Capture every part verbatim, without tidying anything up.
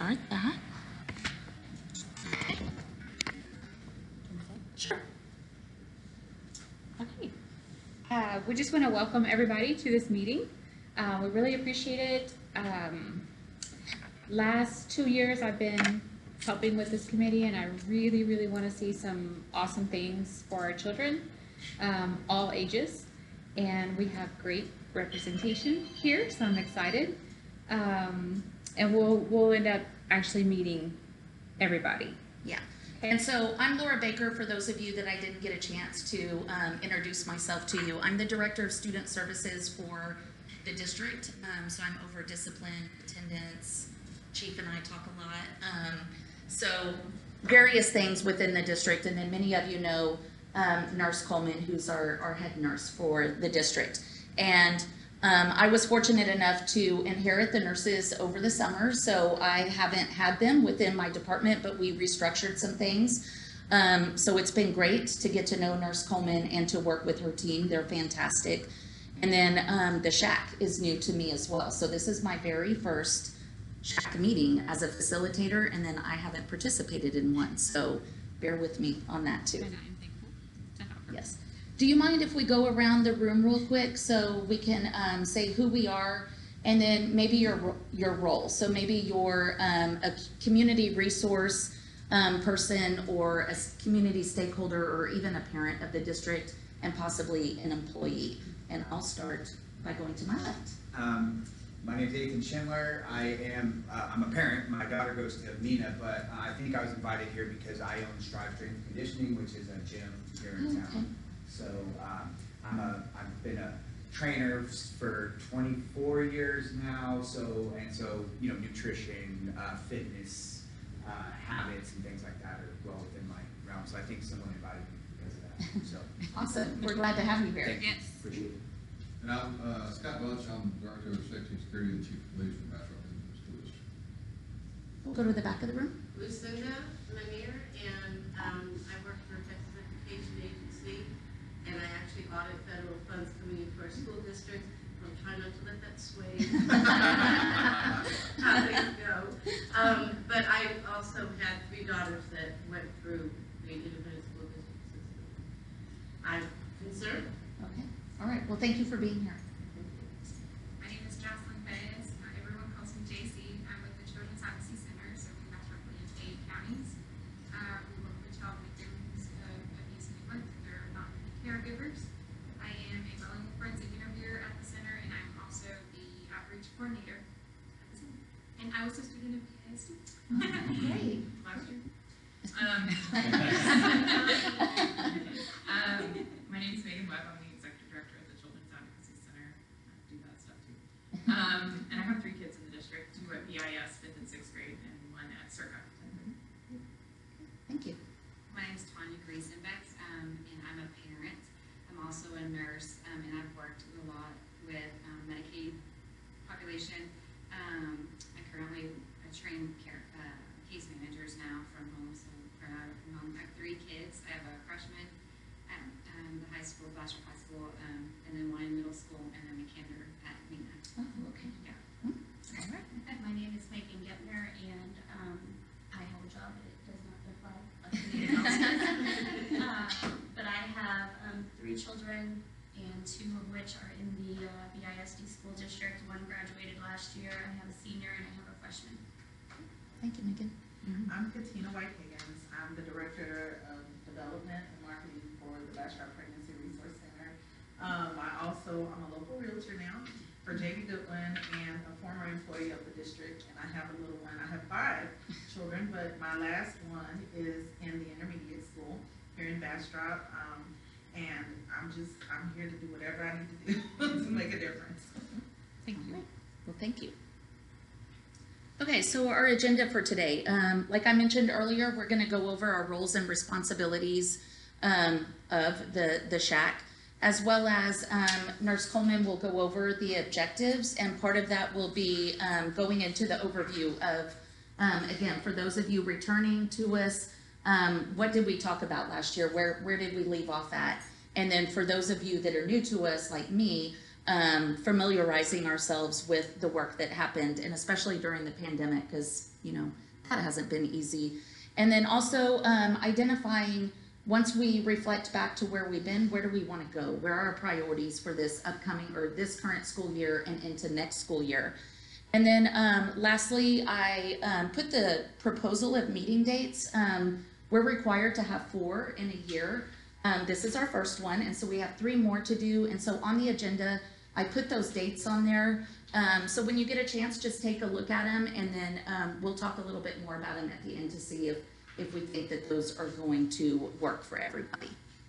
start that. Sure. Okay. Uh, we just want to welcome everybody to this meeting. Uh, we really appreciate it. Um, last two years I've been helping with this committee, and I really, really want to see some awesome things for our children, um, all ages. And we have great representation here, so I'm excited. Um, and we'll we'll end up actually meeting everybody. Yeah. And so I'm Laura Baker, for those of you that I didn't get a chance to um, introduce myself to you. I'm the Director of Student Services for the district, um, so I'm over discipline, attendance, Chief and I talk a lot. Um, so various things within the district, and then many of you know um, Nurse Coleman, who's our, our head nurse for the district. And Um, I was fortunate enough to inherit the nurses over the summer, so I haven't had them within my department, but we restructured some things. Um, so it's been great to get to know Nurse Coleman and to work with her team. They're fantastic. And then um, the shack is new to me as well. So this is my very first shack meeting as a facilitator, and then I haven't participated in one. So bear with me on that too. And I'm thankful to have her. Yes. Do you mind if we go around the room real quick so we can um, say who we are and then maybe your your role? So maybe you're um, a community resource um, person or a community stakeholder or even a parent of the district and possibly an employee. And I'll start by going to my left. Um, my name is Ethan Schindler. I am, uh, I'm a parent. My daughter goes to Mina, but uh, I think I was invited here because I own Strive Strength and Conditioning, which is a gym here in Oh, town. okay. So um, I'm a, I've been a trainer for twenty-four years now. So and so you know, nutrition, uh, fitness, uh, habits, and things like that are well within my realm. So I think someone invited me because of that. So Awesome. We're glad to have you here. thank you. Yes. Appreciate it. And I'm uh, Scott Bunch. I'm Director of Safety and Security and Chief of Police from Bastrop Independent School District. We'll go to the back of the room. Lucinda Lanier, and um, I work for Texas Education Agency, and I actually audit federal funds coming into our school district. I'm trying not to let that sway how things go. Um, but I also had three daughters that went through the independent school district system. I'm concerned. Okay. All right. Well, thank you for being here. My name is Jocelyn Fayez. Uh, everyone calls me J C. I'm with the Children's Advocacy Center, serving Bastrop and eight counties. Uh, we work with child victims of abuse and neglect. They're not caregivers. I am a bilingual forensic interviewer at the center, and I'm also the outreach coordinator at the center. And I was a student of P I S D Great. last year. Um, um, my name is Megan Webb. I'm the executive director of the Children's Advocacy Center. I do that stuff too. Um, and I have three kids in the district, two at B I S, fifth and sixth grade, and one at Circa. Thank you. My name is Tanya Griesenbeck, um, and I'm a parent. I'm also a nurse, um, and I've worked a lot with um, Medicaid population. Um, I currently I train care, uh, case managers now from home, so uh, from home. I have three kids. I have a freshman at um, the high school, Bastrop High School, um, and then one in middle school, and then McKinder at Mina. Oh, okay. Yeah. Hmm. All right. My name is Megan Gepner, and um, I have a job, but it does not apply like anyone else's. uh, but I have um, three children, and two of which are in the uh, B I S D school district. One graduated last year. I have a senior, and I have a freshman. Thank you, Megan. I'm Katina White Higgins. I'm the Director of Development and Marketing for the Bastrop Pregnancy Resource Center. Um, I also, I'm a local realtor now for J B Goodwin and a former employee of the district, and I have a little one. I have five children, but my last one is in the intermediate school here in Bastrop, um, and I'm just, I'm here to do whatever I need to do to make a difference. Thank you. Well, thank you. Okay, so our agenda for today, um, like I mentioned earlier, we're going to go over our roles and responsibilities um, of the, the shack, as well as um, Nurse Coleman will go over the objectives, and part of that will be um, going into the overview of, um, again, for those of you returning to us, um, what did we talk about last year? Where, where did we leave off at? And then for those of you that are new to us, like me, um, familiarizing ourselves with the work that happened, and especially during the pandemic, because you know, that hasn't been easy. And then also um, identifying, once we reflect back to where we've been, where do we want to go? Where are our priorities for this upcoming or this current school year and into next school year? And then um, lastly, I um, put the proposal of meeting dates. Um, we're required to have four in a year. Um, this is our first one, and so we have three more to do. And so on the agenda, I put those dates on there. Um, so when you get a chance, just take a look at them, and then um, we'll talk a little bit more about them at the end to see if, if we think that those are going to work for everybody.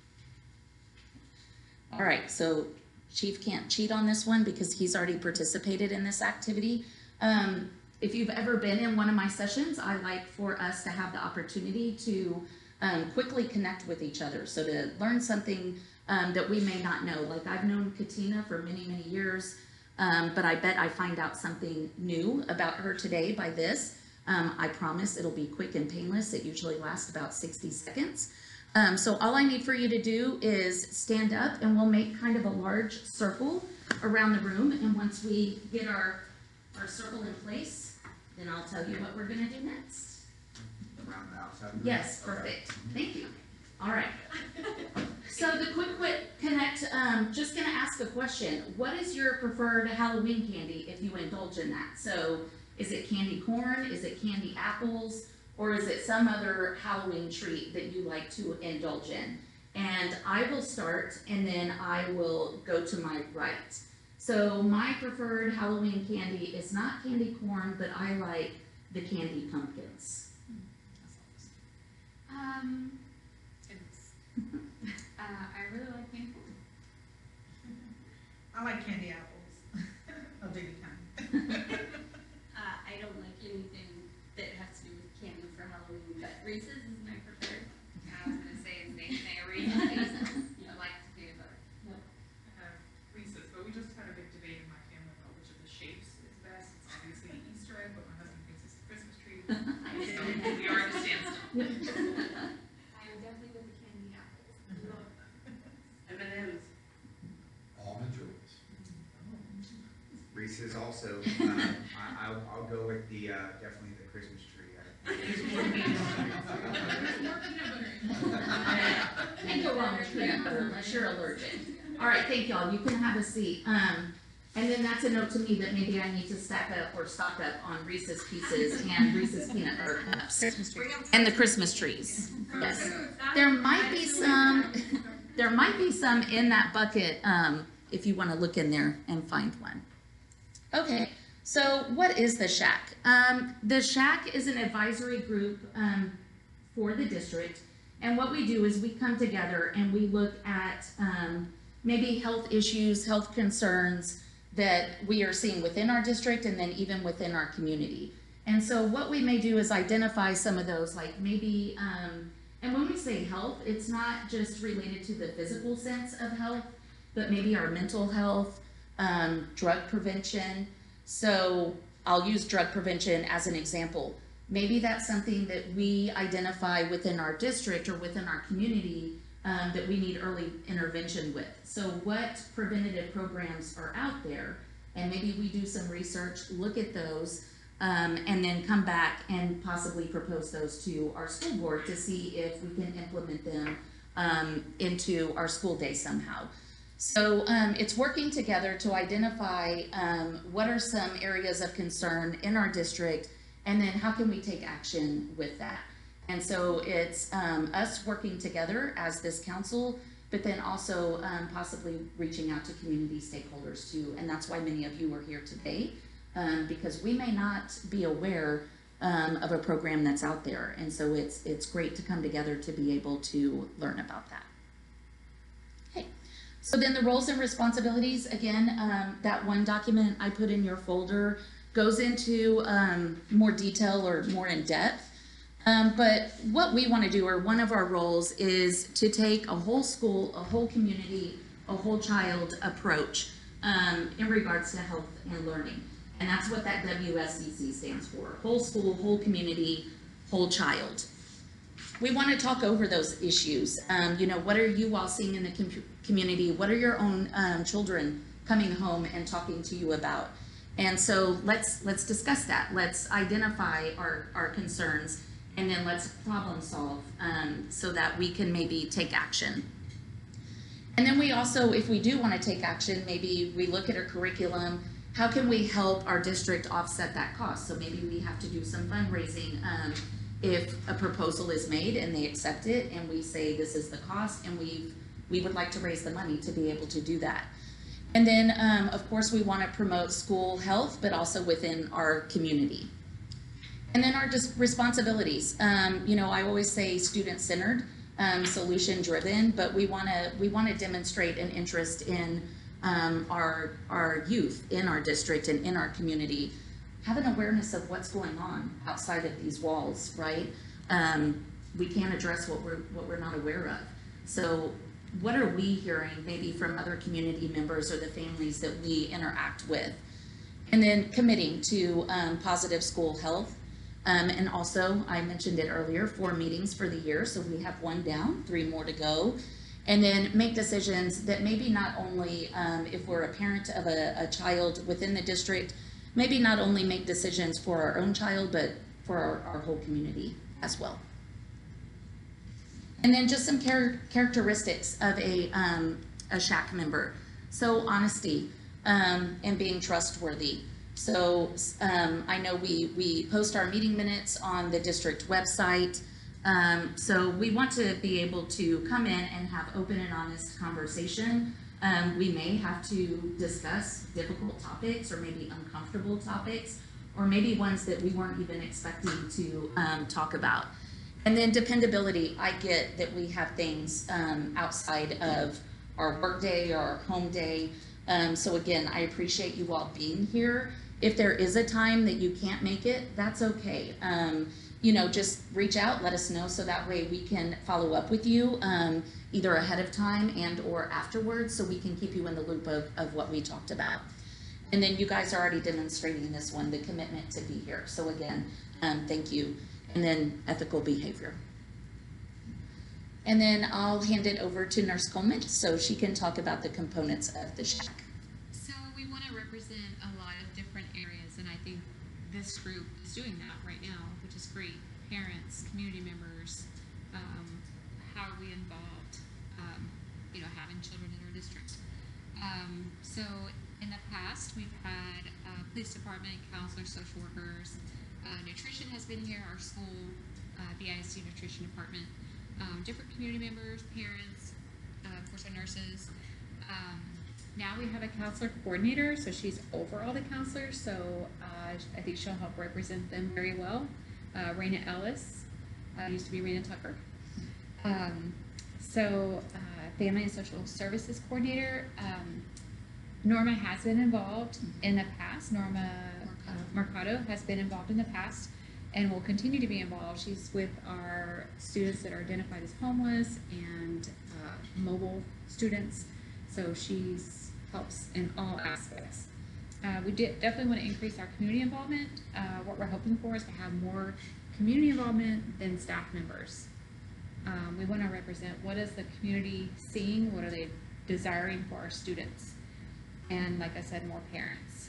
All right, so Chief can't cheat on this one because he's already participated in this activity. Um, if you've ever been in one of my sessions, I like for us to have the opportunity to um, quickly connect with each other. So to learn something um, that we may not know. Like I've known Katina for many, many years, um, but I bet I find out something new about her today by this. Um, I promise it'll be quick and painless. It usually lasts about sixty seconds. Um, so all I need for you to do is stand up, and we'll make kind of a large circle around the room. And once we get our, our circle in place, then I'll tell you what we're gonna do next. Around the outside. Yes, perfect. Thank you. All right. So the quick quick connect, um, just gonna ask a question. What is your preferred Halloween candy if you indulge in that? So is it candy corn? Is it candy apples? Or is it some other Halloween treat that you like to indulge in? And I will start, and then I will go to my right. So my preferred Halloween candy is not candy corn, but I like the candy pumpkins. Um, uh, I really like candy corn. I like candy apples of any kind. Uh, I don't like anything that has to do with candy for Halloween, but Reese's is my preferred. I was gonna say, is they, they Reese's, you like the peanut butter. I have Reese's, but we just had a big debate in my family about which of the shapes is best. It's obviously the Easter egg, but my husband thinks it's the Christmas tree. So we are at a standstill. I am definitely with the candy apples. M and M's. Almond joys. Reese's also, um, I, I'll, I'll go with the, uh, definitely the Christmas tree. Can't go wrong with peanut butter unless you're allergic. All right, thank y'all. You can have a seat. Um, and then that's a note to me that maybe I need to stack up or stock up on Reese's Pieces and Reese's peanut butter cups. And the Christmas trees. Yes. There might be some, there might be some in that bucket, um, if you want to look in there and find one. Okay, so what is the Shack? Um, the Shack is an advisory group um, for the district, and what we do is we come together and we look at um, maybe health issues, health concerns that we are seeing within our district and then even within our community. And so what we may do is identify some of those, like maybe, um, and when we say health, it's not just related to the physical sense of health, but maybe our mental health, um, drug prevention. So I'll use drug prevention as an example. Maybe that's something that we identify within our district or within our community um, that we need early intervention with. So what preventative programs are out there? And maybe we do some research, look at those, um, and then come back and possibly propose those to our school board to see if we can implement them um, into our school day somehow. So um, it's working together to identify um, what are some areas of concern in our district, and then how can we take action with that. And so it's um, us working together as this council, but then also um, possibly reaching out to community stakeholders too. And that's why many of you are here today, um, because we may not be aware um, of a program that's out there. And so it's, it's great to come together to be able to learn about that. Okay. So then the roles and responsibilities, again, um, that one document I put in your folder goes into um, more detail or more in depth. Um, but what we want to do, or one of our roles, is to take a whole school, a whole community, a whole child approach um, in regards to health and learning. And that's what that W S C C stands for. Whole school, whole community, whole child. We want to talk over those issues. Um, you know, what are you all seeing in the com community? What are your own um, children coming home and talking to you about? And so let's, let's discuss that. Let's identify our, our concerns, and then let's problem solve, um, so that we can maybe take action. And then we also, if we do want to take action, maybe we look at our curriculum. How can we help our district offset that cost? So maybe we have to do some fundraising. Um, if a proposal is made and they accept it and we say this is the cost, and we we would like to raise the money to be able to do that. And then, um, of course, we want to promote school health, but also within our community. And then our just responsibilities. Um, you know, I always say student-centered, um, solution-driven, but we want to we want to demonstrate an interest in um, our our youth in our district and in our community. Have an awareness of what's going on outside of these walls, right? Um, we can't address what we're what we're not aware of. So, what are we hearing maybe from other community members or the families that we interact with? And then committing to um, positive school health. Um, and also, I mentioned it earlier, four meetings for the year, so we have one down, three more to go. And then make decisions that maybe not only, um, if we're a parent of a, a child within the district, maybe not only make decisions for our own child, but for our, our whole community as well. And then just some char characteristics of a, um, a S H A C member. So honesty um, and being trustworthy. So um, I know we, we post our meeting minutes on the district website. Um, so we want to be able to come in and have open and honest conversation. Um, we may have to discuss difficult topics or maybe uncomfortable topics, or maybe ones that we weren't even expecting to um, talk about. And then dependability. I get that we have things um, outside of our work day or our home day. Um, so again, I appreciate you all being here. If there is a time that you can't make it, that's okay. Um, you know, just reach out, let us know, so that way we can follow up with you um, either ahead of time and or afterwards, so we can keep you in the loop of, of what we talked about. And then you guys are already demonstrating this one, the commitment to be here. So again, um, thank you. And then ethical behavior. And then I'll hand it over to Nurse Coleman so she can talk about the components of the S H A C. So we want to represent a lot of different areas, and I think this group is doing that right now, which is great. Parents, community members, um, how are we involved, um, you know, having children in our district. Um, so in the past, we've had uh, police department, counselors, social workers, uh, nutrition has been here, our school, uh, B I S D nutrition department, um, different community members, parents, uh, of course our nurses. Um, now we have a counselor coordinator, so she's over all the counselors, so uh, I think she'll help represent them very well. Uh, Raina Ellis, uh, used to be Raina Tucker. Um, so uh, family and social services coordinator, um, Norma has been involved in the past. Norma uh, Mercado has been involved in the past and will continue to be involved. She's with our students that are identified as homeless and uh, mobile students. So she's helps in all aspects. Uh, we did definitely want to increase our community involvement. Uh, what we're hoping for is to have more community involvement than staff members. Um, we want to represent what is the community seeing, what are they desiring for our students, and like I said, more parents.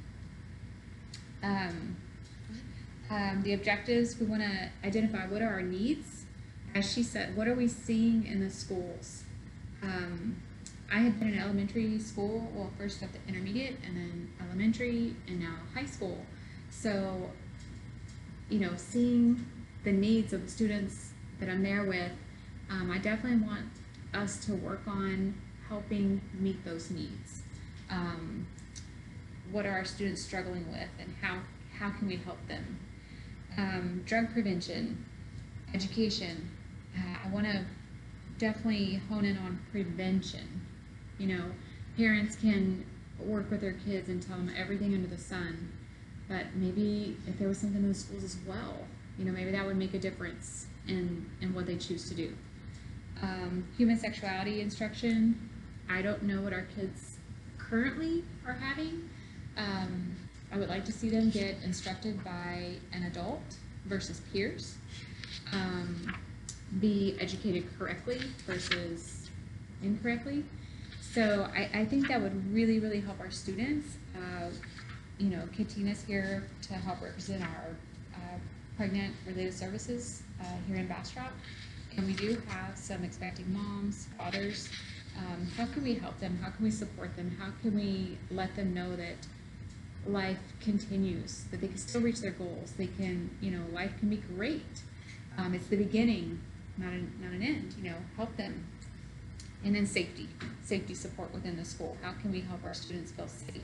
Um, um, the objectives, we want to identify what are our needs. As she said, what are we seeing in the schools? Um, I had been in elementary school, well, first got the intermediate and then elementary and now high school. So, you know, seeing the needs of the students that I'm there with, um, I definitely want us to work on helping meet those needs. Um, what are our students struggling with and how, how can we help them? Um, drug prevention, education. Uh, I want to definitely hone in on prevention. You know, parents can work with their kids and tell them everything under the sun, but maybe if there was something in the schools as well, you know, maybe that would make a difference in, in what they choose to do. Um, human sexuality instruction. I don't know what our kids currently are having. Um, I would like to see them get instructed by an adult versus peers. Um, be educated correctly versus incorrectly. So I, I think that would really, really help our students. Uh, you know, Katina's here to help represent our uh, pregnant related services uh, here in Bastrop. And we do have some expecting moms, fathers. Um, how can we help them? How can we support them? How can we let them know that life continues, that they can still reach their goals? They can, you know, life can be great. Um, it's the beginning, not an, not an end, you know, help them. And then safety, safety support within the school. How can we help our students feel safe?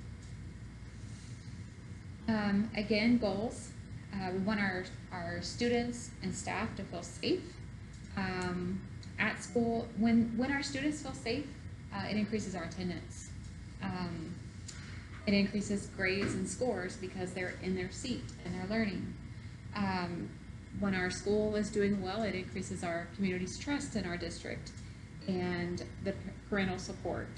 Um, again, goals. Uh, we want our, our students and staff to feel safe. Um, at school, when, when our students feel safe, uh, it increases our attendance. Um, it increases grades and scores because they're in their seat and they're learning. Um, when our school is doing well, it increases our community's trust in our district and the parental support.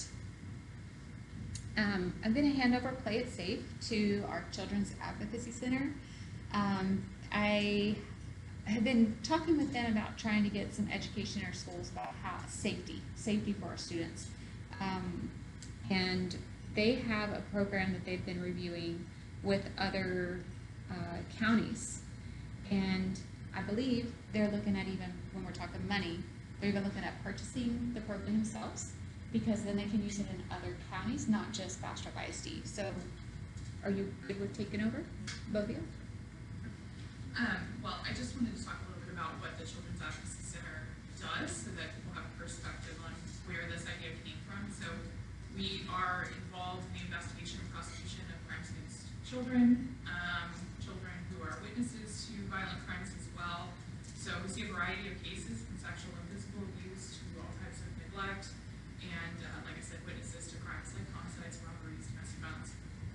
Um, I'm going to hand over Play It Safe to our Children's Advocacy Center. Um, I have been talking with them about trying to get some education in our schools about how safety, safety for our students. Um, and they have a program that they've been reviewing with other uh, counties. And I believe they're looking at, even when we're talking money, they're even looking at purchasing the program themselves, because then they can use it in other counties, not just Bastrop I S D. So are you good with taking over, both of you? Um, well, I just wanted to talk a little bit about what the Children's Advocacy Center does so that people have a perspective on where this idea came from. So we are involved in the investigation and prosecution of crimes against children, um, children who are witnesses to violent crimes as well. So we see a variety of cases from sexual and physical abuse to all types of neglect, and uh, like I said, witnesses to crimes like homicides, robberies, domestic violence.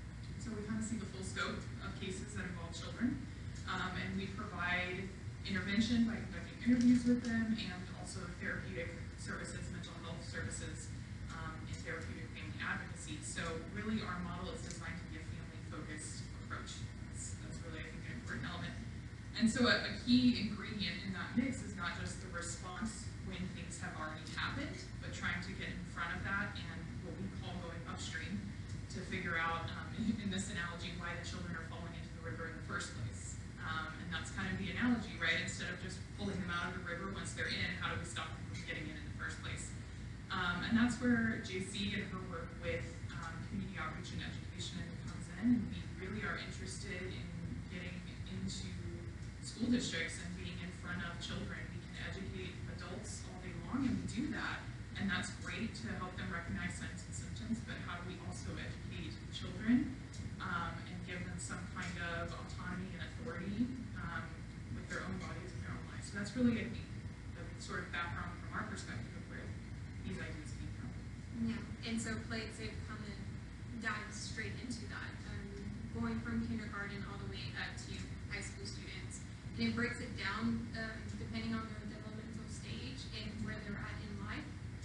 So we kind of see the full scope of cases that involve children. Um, and we provide intervention by conducting interviews with them, and also therapeutic services, mental health services, um, and therapeutic family advocacy. So really our model is designed to be a family-focused approach. That's, that's really, I think, an important element. And so a, a key ingredient in that mix is not just the response when things have already happened, but trying to get in front of that and what we call going upstream to figure out, um, in, in this analogy, why the children are falling into the river in the first place. Um, and that's kind of the analogy, right? Instead of just pulling them out of the river once they're in, how do we stop them from getting in in the first place? Um, and that's where J C and her work with um, community outreach and education comes in. And we really are interested in getting into school districts and being in front of children. We can educate adults all day long, and we do that. And that's great to help them recognize signs and symptoms, but how do we also educate children um, and give them some kind of autonomy and authority um, with their own bodies and their own lives? So that's really, I think, the sort of background from our perspective of where these ideas came from. Yeah, and so Play It Safe kind of dives straight into that, um, going from kindergarten all the way up to high school students. And it breaks it down um, depending on their developmental stage and where they're at in life.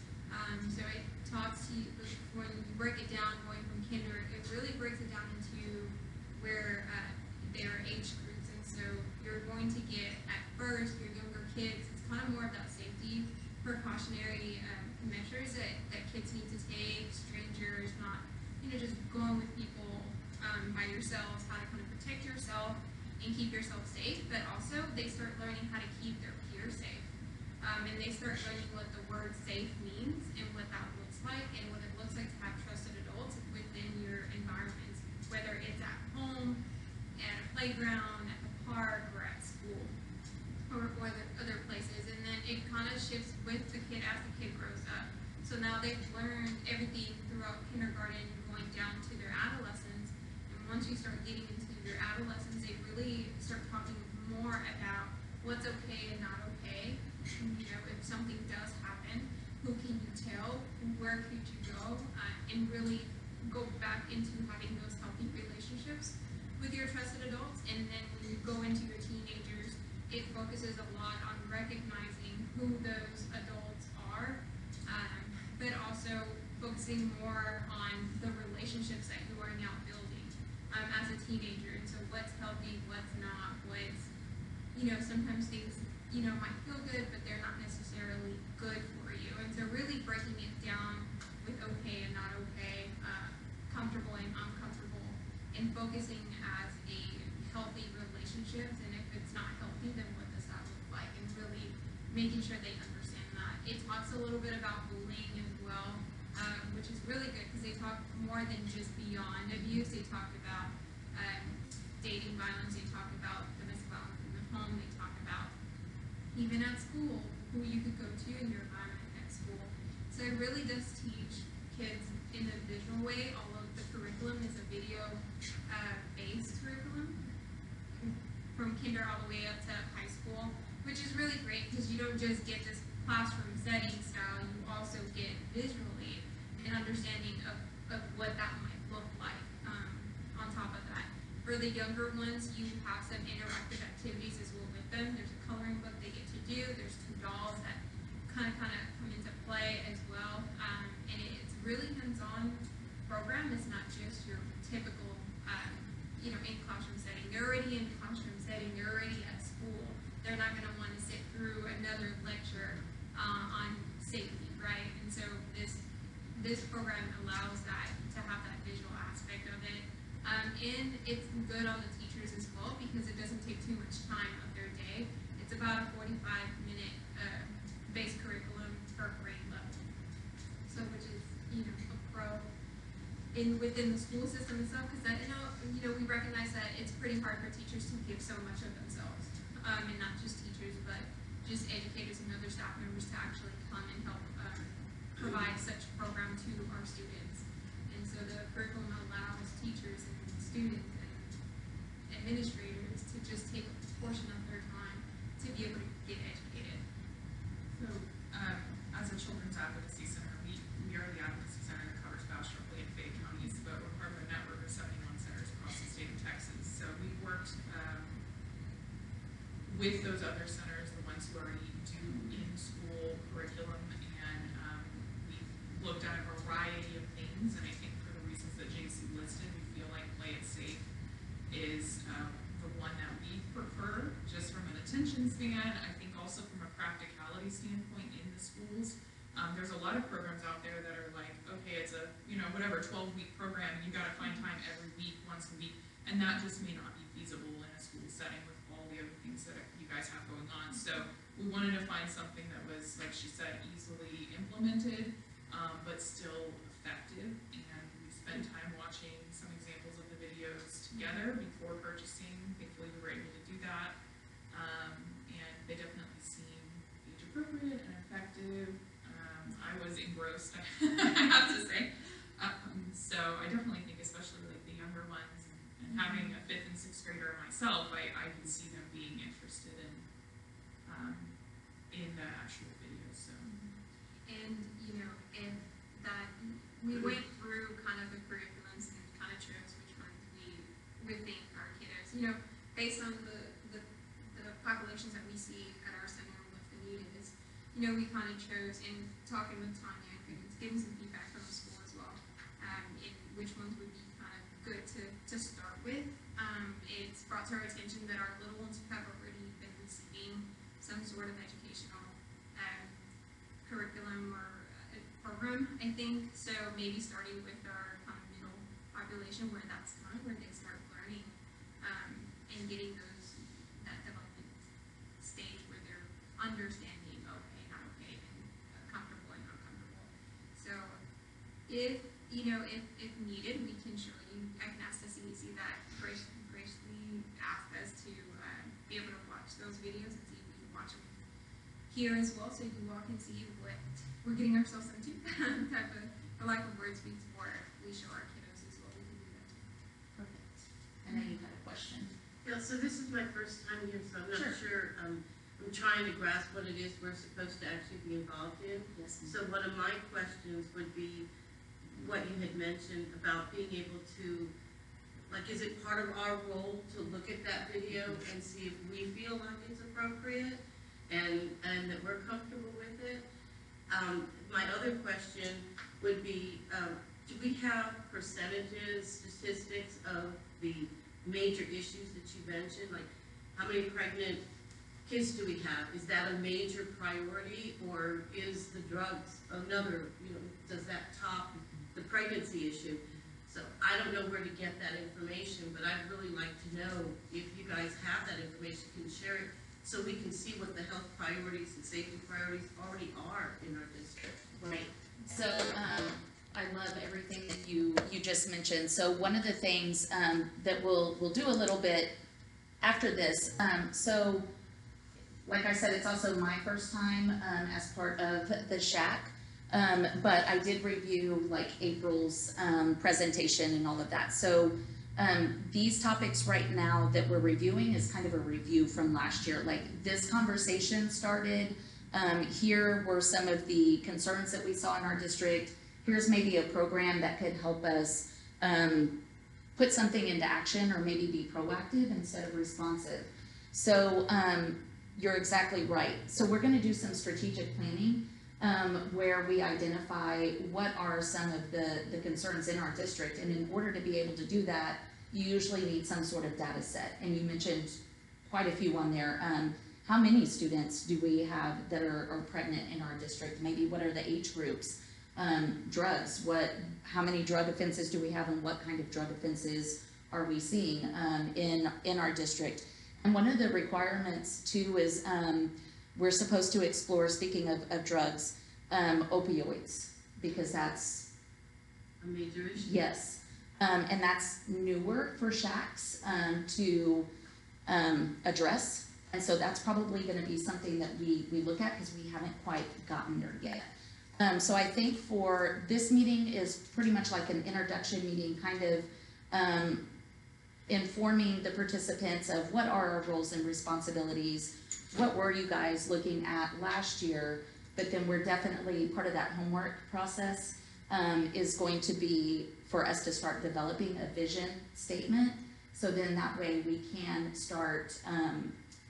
Um, so it talks to you, when you break it down going from kinder, it really breaks it down into where uh, their age groups. And so you're going to get, at first, your younger kids, it's kind of more about safety, precautionary um, measures that, that kids need to take, strangers, not, you know, just going with people um, by yourselves, how to kind of protect yourself and keep yourself safe, but also they start learning how to keep their peers safe. Um, and they start learning what the word safe means and what that looks like and what it looks like to have trusted adults within your environment, whether it's at home, at a playground, at the park, or at school, or, or the other places. And then it kind of shifts with the kid as the kid grows up. So now they've learned everything throughout kindergarten, going down to their adolescence. And once you start getting into your adolescence, they really start talking more about what's okay and not okay. You know, if something does happen, who can you tell? Where could you go? Uh, and really go back into having those healthy relationships with your trusted adults. And then when you go into your teenagers, it focuses a lot on recognizing who those adults are, um, but also focusing more on the relationships that you are now building um, as a teenager. And so what's healthy, what's not, what's, you know, sometimes things, you know, might feel good, but they're not necessarily good for you. And so really breaking it down with okay and not okay, uh, comfortable and uncomfortable, and focusing as a healthy relationships, and if it's not healthy, then what does that look like, and really making sure they understand that. It talks a little bit about bullying as well, um, which is really good because they talk more than just beyond abuse. They talk about um, dating violence, they talk about domestic violence in the home, they talk about even at school, who you could go to in your environment at school. So it really does teach kids in a visual way. All of the curriculum is a video uh, based curriculum from kinder all the way up to high school, which is really great because you don't just get this classroom setting style, you also get visually an understanding of, of what that might look like. Um, on top of that, for the younger ones, you have some interactive activities as well with them. There's a coloring book they get to do. There's two dolls that kind of kind of come into play as well, um, and it, it's really hands-on program. It's not just your typical, um, you know, in classroom setting. They're already in classroom setting. They're already at school. They're not going to want to sit through another lecture uh, on safety, right? And so this this program allows that to have that visual aspect of it, um, and it's good on the teachers as well because it doesn't take too much time of their day. It's about a forty-five minute uh, base curriculum per grade level, so which is you know a pro in within the school system itself because that you know you know we recognize that it's pretty hard for teachers to give so much of themselves, um, and not just teachers but just educators and other staff members to actually come and help um, provide such a program to our students. And so the curriculum allows teachers and students and administrators to just take a portion of their time to be able to get educated. So, um, as a children's advocacy center, we, we are the advocacy center that covers Bastrop and Fayette counties, but we're part of a network of seventy-one centers across the state of Texas. So we worked um, with those other centers, the ones who already do in-school curriculum, and um, we've looked at a variety of things, and I think for the reasons that J C listed, we feel like Play It Safe is um, the one that we prefer, just from an attention span. I think also from a practicality standpoint in the schools. Um, there's a lot of programs out there that are like, okay, it's a, you know, whatever, twelve week program, you gotta find time every week, once a week, and that just may not be feasible in a school setting with all the other things that you guys have going on. So we wanted to find something that was, like she said, easily implemented, um, but still effective, and we spent time watching some examples of the videos together before purchasing. Thankfully we were able to do that, um, and they definitely seem age appropriate and effective. Um, I was engrossed, I have to say. Um, so I definitely think, especially like the younger ones, and, and having a fifth and sixth grader myself, I, I can see them being interested in um, in the actual videos. So, And you know, and that we went through kind of the curriculums and kind of chose which ones we would think our kiddos, you know, based on the the, the populations that we see at our center and what the need is. You know, we kind of chose in talking with Tanya and getting some feedback from the school as well, um, in which ones would be kind of good to, to start with. Um, it's brought to our attention that our little ones have already been receiving some sort of educational um, curriculum or uh, program, I think. So maybe starting with our kind of middle population where that's kind of where they start learning um, and getting those, that development stage where they're understanding okay, not okay, and uh, comfortable and uncomfortable. So if, you know, if, if needed, we can show you, I can ask the C D C that grac- graciously ask us to uh, be able to watch those videos and see if we can watch them here as well, so you all can see what we're getting ourselves into, type of, for lack of words, before we show our kiddos as well, we can do that too. Perfect. I know you had a question. Yeah, so this is my first time here, so I'm not Sure. sure, um, I'm trying to grasp what it is we're supposed to actually be involved in. Yes. So one of my questions would be what you had mentioned about being able to, like, is it part of our role to look at that video and see if we feel like it's appropriate and, and that we're comfortable with it? Um, my other question would be, um, do we have percentages, statistics of the major issues that you mentioned? Like, how many pregnant kids do we have? Is that a major priority, or is the drugs another, you know, does that top the pregnancy issue? So I don't know where to get that information, but I'd really like to know if you guys have that information, can share it, so we can see what the health priorities and safety priorities already are in our district. Right, so, um, I love everything that you, you just mentioned. So one of the things, um, that we'll, we'll do a little bit after this, um, so, like I said, it's also my first time, um, as part of the Shack. Um, but I did review like April's, um, presentation and all of that. So, um, these topics right now that we're reviewing is kind of a review from last year. Like this conversation started, um, here were some of the concerns that we saw in our district. Here's maybe a program that could help us, um, put something into action or maybe be proactive instead of responsive. So, um, you're exactly right. So we're gonna do some strategic planning, um, where we identify what are some of the, the concerns in our district. And in order to be able to do that, you usually need some sort of data set. And you mentioned quite a few on there. Um, how many students do we have that are, are pregnant in our district? Maybe what are the age groups? Um, drugs, what, how many drug offenses do we have and what kind of drug offenses are we seeing, um, in, in our district? And one of the requirements too is, um, we're supposed to explore, speaking of, of drugs, um, opioids, because that's, A major issue? yes. Um, and that's newer for Shacks, um, to, um, address. And so that's probably gonna be something that we, we look at because we haven't quite gotten there yet. Um, so I think for this meeting is pretty much like an introduction meeting, kind of, um, informing the participants of what are our roles and responsibilities, what were you guys looking at last year, but then we're definitely, part of that homework process, um, is going to be for us to start developing a vision statement, so then that way we can start, um,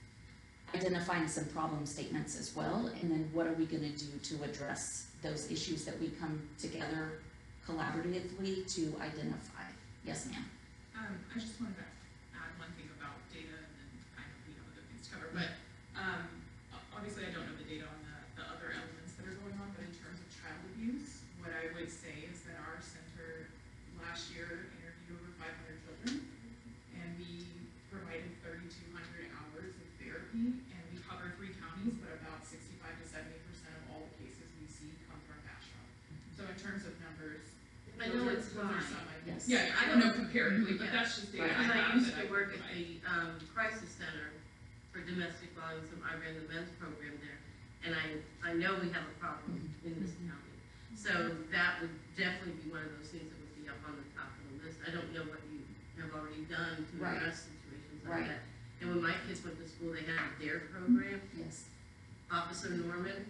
identifying some problem statements as well, and then what are we gonna do to address those issues that we come together collaboratively to identify. Yes, ma'am. Um, I just wanted to add one thing about data, and then I know we have other things to cover, but, um, o- obviously I don't know the data on the, the other elements that are going on, but in terms of child abuse, what I would say is that our center last year interviewed over five hundred children, and we provided thirty-two hundred hours of therapy, and we cover three counties, but about sixty-five to seventy percent of all the cases we see come from Bastrop. So in terms of numbers, I those know are- it's those are high. some I- Yes. Yeah, I don't know comparatively, but Yeah. that's just data I Because I have used that to I work can at provide. the, um, crisis center for domestic violence, and I ran the men's program there. And I, I know we have a problem in this county. So that would definitely be one of those things that would be up on the top of the list. I don't know what you have already done to Right. address situations Right. like that. And when my kids went to school, they had a DARE program. Yes. Officer Norman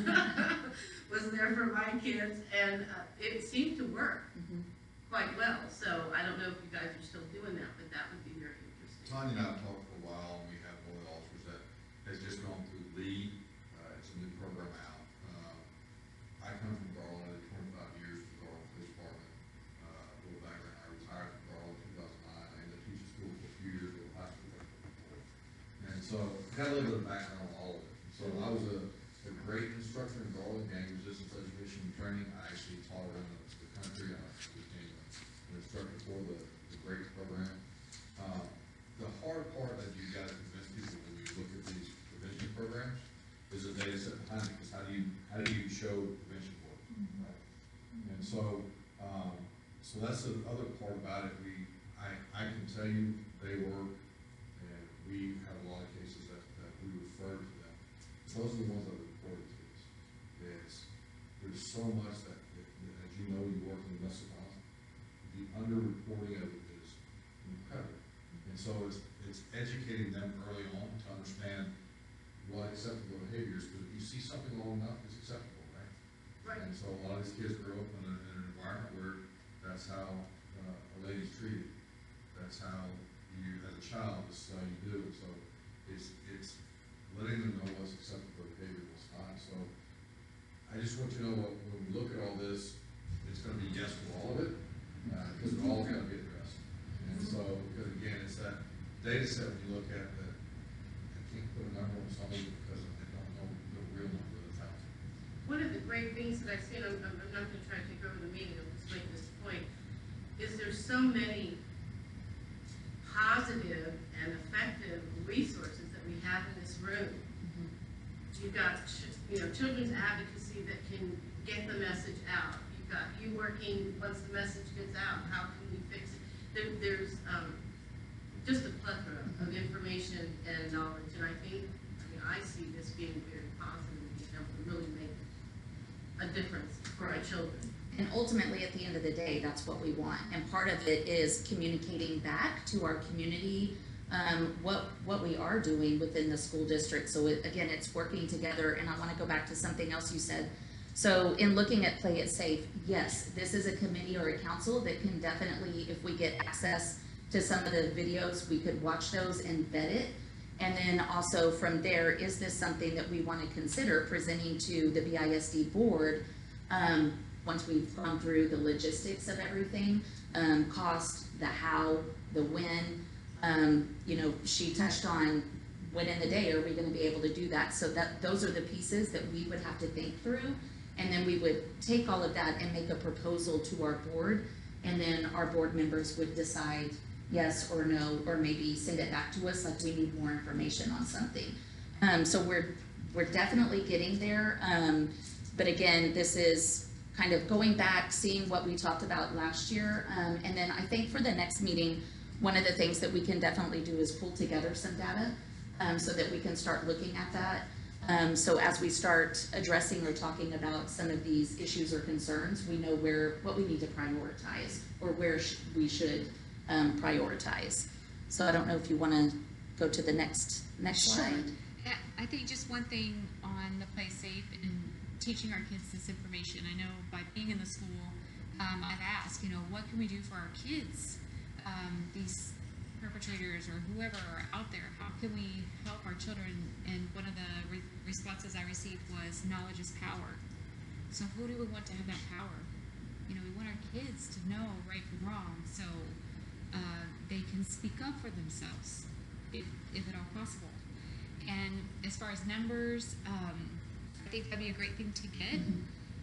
was there for my kids, and uh, it seemed to work Mhm. quite well. So I don't know if you guys are still doing that, but that would be very interesting. Tanya and I have talked for a while, and we have one of the officers that has just gone through LEAD. Uh, it's a new program out. Um, I come from Garland, I did twenty-five years for Garland Police Department. Uh, a little background, I retired from Garland in two thousand nine. I ended up teaching school for a few years with a high school technical. And so, got a little bit of background on all of it. So I was a, a great instructor in Garland, gang resistance education and training. I actually taught around the, the country. I became a, an instructor for the, the great program. Um, the hard part that you gotta convince people when you look at these prevention programs is the data set behind it, because how do you, how do you show prevention work, right? And so, um, so that's the other part about it. We, I, I can tell you they work, and we have a lot of cases that, that we refer to them. Those are the ones that are reported to us. It's, there's so much that, that, that, as you know, you work in domestic violence, the underreporting of it is incredible. And so it's, it's educating them early on to understand what acceptable behavior is, because if you see something long enough, it's acceptable, right? Right. And so a lot of these kids grow up in, a, in an environment where that's how uh, a lady's treated. That's how you, as a child, this is how you do it. So it's, it's letting them know what's acceptable behavior, what's not. So I just want you to know, what, when we look at all this, it's gonna be yes for all of it, because uh, it all gotta be addressed. And so, because again, it's that data set when you look at that, I can't put a number on something because I don't know the real number that's out there. One of the great things that I've seen, I'm, I'm not gonna try to take over the meeting, I'm just making this point, is there so many positive and effective resources that we have in this room. You've got, ch- you know, children's advocacy that can get the message out. You've got you working, once the message gets out, how can we fix it? There, there's um, just a plethora of information and knowledge, and I think, I mean, I see this being very positive and being able to really make a difference for our children. And ultimately, at the end of the day, that's what we want. And part of it is communicating back to our community um, what what we are doing within the school district. So it, again, it's working together. And I want to go back to something else you said. So in looking at Play It Safe, yes, this is a committee or a council that can definitely, if we get access to some of the videos, we could watch those and vet it. And then also from there, is this something that we want to consider presenting to the B I S D board um, once we've gone through the logistics of everything, um, cost, the how, the when. Um, you know, she touched on when in the day are we going to be able to do that. So that those are the pieces that we would have to think through. And then we would take all of that and make a proposal to our board. And then our board members would decide yes or no, or maybe send it back to us like we need more information on something. Um, so we're we're definitely getting there. Um, but again, this is kind of going back, seeing what we talked about last year. Um, and then I think for the next meeting, one of the things that we can definitely do is pull together some data um, so that we can start looking at that. Um, so as we start addressing or talking about some of these issues or concerns, we know where what we need to prioritize or where sh we should um, prioritize. So I don't know if you want to go to the next next slide. Yeah, I think just one thing on the Play Safe and teaching our kids this information. I know by being in the school, um, I've asked, you know, what can we do for our kids? Um, these perpetrators or whoever are out there, how can we help our children? And one of the re responses I received was knowledge is power. So who do we want to have that power? You know, we want our kids to know right from wrong, so uh, they can speak up for themselves, if, if at all possible. And as far as numbers, um, I think that'd be a great thing to get. Mm-hmm.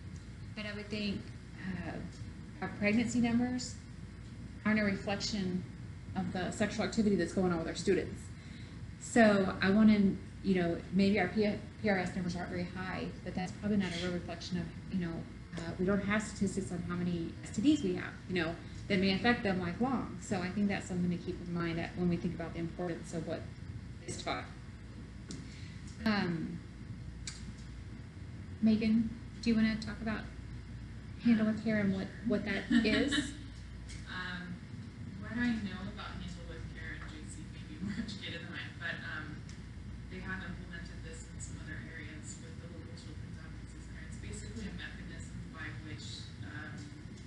But I would think uh, our pregnancy numbers aren't a reflection of the sexual activity that's going on with our students. So I want to, you know, maybe our P R S numbers aren't very high, but that's probably not a real reflection of, you know, uh, we don't have statistics on how many S T Ds we have, you know, that may affect them lifelong. So I think that's something to keep in mind that when we think about the importance of what is taught. Um, Megan, do you want to talk about Handle with Care and what, what that is? Um, what I know about Handle with Care, and J C may be more educated than I, but um, they have implemented this in some other areas with the local children's advocacy center. It's basically a mechanism by which um,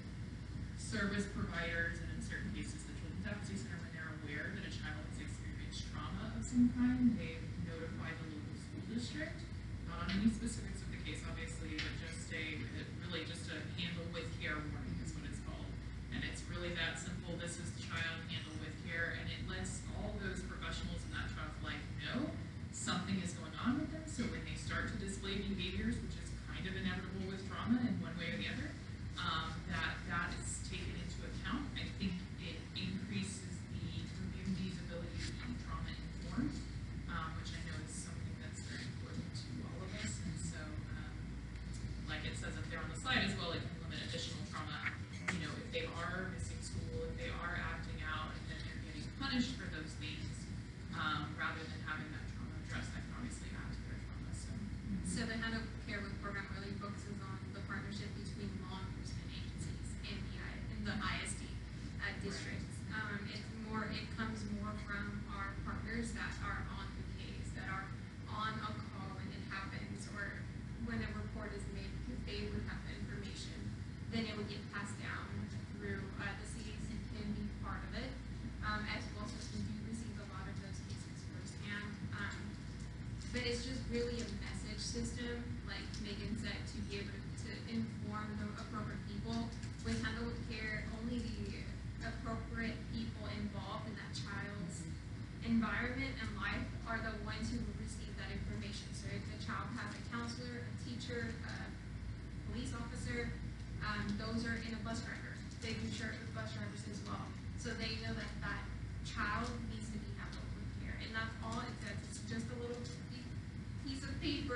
service providers, and in certain cases the children's advocacy center, when they're aware that a child has experienced trauma of some kind, they notify the local school district, not on any specifics of the case obviously, but just a, really just a Handle with Care warning is what it's called. And it's really that simple. This is the child, handle with care, and it lets all those professionals in that child's life know something is going on with them. So when they start to display behaviors, which is kind of inevitable with trauma in one way or the other, um, that that is taken into account. I think it increases the community's ability to be trauma informed, um, which I know is something that's very important to all of us. And so, um, like it says up there on the slide as well, it can limit additional trauma. You know, if they are missing school, if they are acting out, and then they're getting punished for those things, um, rather than having that trauma addressed, that can obviously add to their trauma. So, So the Handle with Care with program really focuses on the partnership between law enforcement agencies and the I and the I S D uh, districts. Um, it's more, it comes more from our partners that are on the case, that are on a call when it happens, or when a report is made, because they would have the information. Then it would get passed down through uh, the C Ds and can be part of it, um, as well as we do receive a lot of those cases firsthand. Um, but it's just really a message system, like Megan said, to be able to, to inform the appropriate people. With Handle with Care, only the appropriate people involved in that child's environment and life are the ones who will receive that information. So if the child has a counselor, a teacher, a police officer, um, those are in a bus driver. They can share it with bus drivers as well.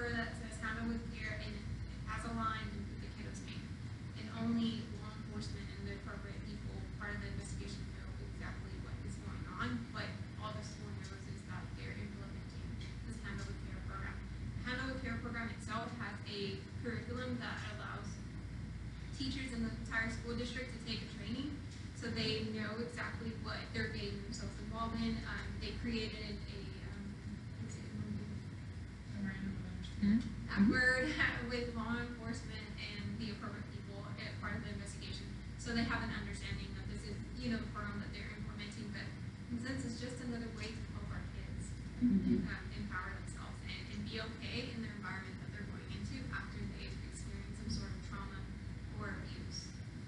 paper that says handle with care, and it has a line with the kiddo's name. And only law enforcement and the appropriate people, part of the investigation, know exactly what is going on, but all the school knows is that they're implementing this handle with care program. The handle with care program itself has a curriculum that allows teachers in the entire school district to take a training, so they know exactly what they're getting themselves involved in. Um, they created a, um, what's it, Memorandum of understanding. that word with law enforcement and the appropriate people as part of the investigation, so they have an understanding that this is, you know, the program that they're implementing, but since it's just another way to help our kids Mhm. um, empower themselves and, and be okay in the environment that they're going into after they've experienced some sort of trauma or abuse.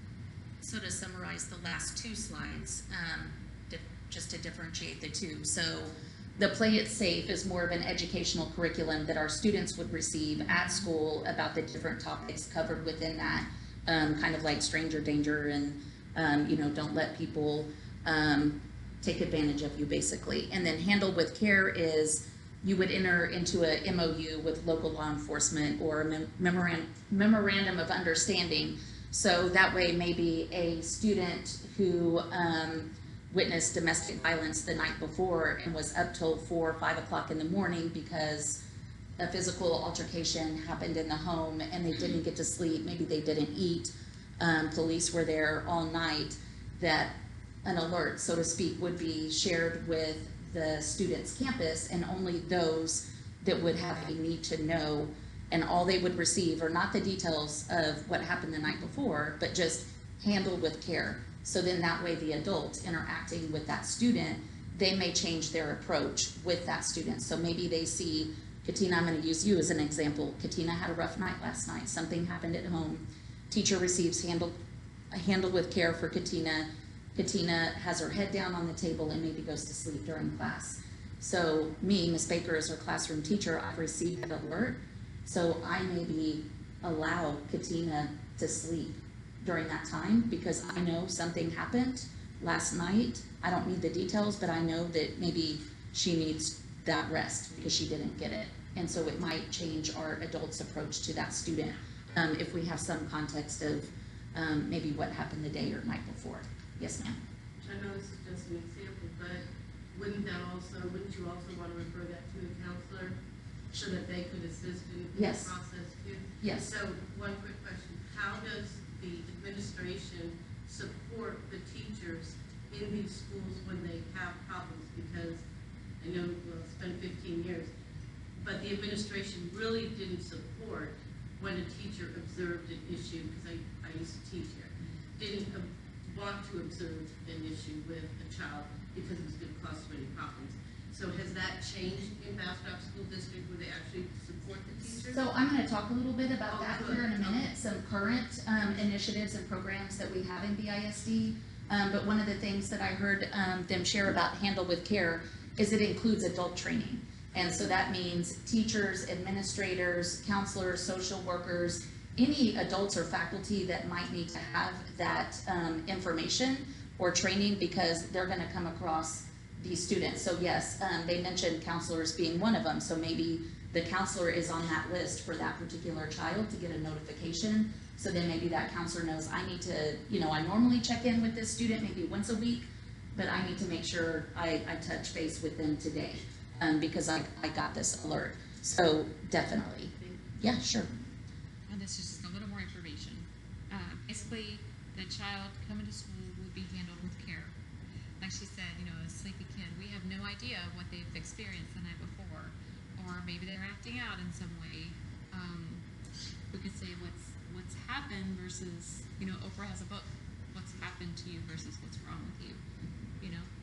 So to summarize the last two slides, um, di- just to differentiate the two. So the Play It Safe is more of an educational curriculum that our students would receive at school about the different topics covered within that, um, kind of like stranger danger and, um, you know, don't let people um, take advantage of you, basically. And then Handle with Care is you would enter into a M O U with local law enforcement or a mem- memorandum, memorandum of understanding. So that way, maybe a student who um, witnessed domestic violence the night before and was up till four or five o'clock in the morning because a physical altercation happened in the home and they didn't get to sleep, maybe they didn't eat, um, police were there all night, that an alert, so to speak, would be shared with the student's campus, and only those that would have a need to know, and all they would receive are not the details of what happened the night before, but just handle with care. So then that way the adult interacting with that student, they may change their approach with that student. So maybe they see, Katina, I'm gonna use you as an example. Katina had a rough night last night, something happened at home. Teacher receives handle, a handle with care for Katina. Katina has her head down on the table and maybe goes to sleep during class. So me, Miss Baker, as her classroom teacher, I've received that alert. So I maybe allow Katina to sleep during that time because I know something happened last night. I don't need the details, but I know that maybe she needs that rest because she didn't get it. And so it might change our adults' approach to that student um, if we have some context of um, maybe what happened the day or night before. Yes, ma'am. I know this is just an example, but wouldn't that also, wouldn't you also want to refer that to a counselor so that they could assist in the Yes. process too? Yes. So one quick question, how does the administration support the teachers in these schools when they have problems? Because I know, well, it's been fifteen years, but the administration really didn't support when a teacher observed an issue, because I, I used to teach here, didn't ob- want to observe an issue with a child because it was going to cause so many problems. So has that changed in Bastrop School District where they actually support the teachers? So I'm going to talk a little bit about Oh, that good. here in a minute, some current um, initiatives and programs that we have in B I S D. Um, but one of the things that I heard um, them share about Handle with Care is it includes adult training. And so that means teachers, administrators, counselors, social workers, any adults or faculty that might need to have that um, information or training because they're going to come across these students. So yes, um, they mentioned counselors being one of them. So maybe the counselor is on that list for that particular child to get a notification. So then maybe that counselor knows I need to, you know, I normally check in with this student maybe once a week, but I need to make sure I, I touch base with them today um, because I, I got this alert. So definitely. Yeah, sure. And this is just a little more information. Uh, basically, the child coming to school will be handled with care. Like she said, you know, a sleepy kid, we have no idea what they've experienced the night before, or maybe they're acting out in some way. Um, we could say what's what's happened versus, you know, Oprah has a book. What's happened to you versus what's wrong with you, you know.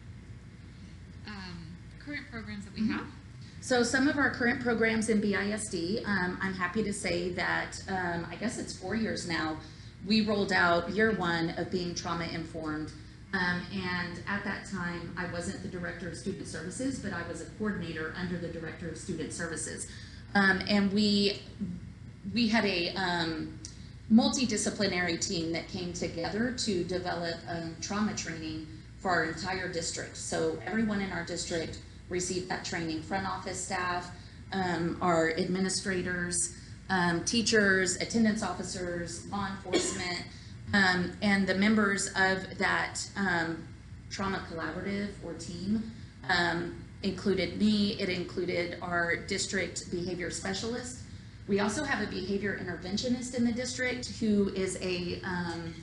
Um, current programs that we Mhm. have. So some of our current programs in B I S D, um, I'm happy to say that, um, I guess it's four years now, we rolled out year one of being trauma informed. Um, and at that time, I wasn't the director of student services, but I was a coordinator under the director of student services. Um, and we, we had a um, multidisciplinary team that came together to develop um, trauma training for our entire district. So everyone in our district received that training, front office staff, um, our administrators, um, teachers, attendance officers, law enforcement, um, and the members of that um, trauma collaborative or team um, included me. It included our district behavior specialist. We also have a behavior interventionist in the district who is a, um,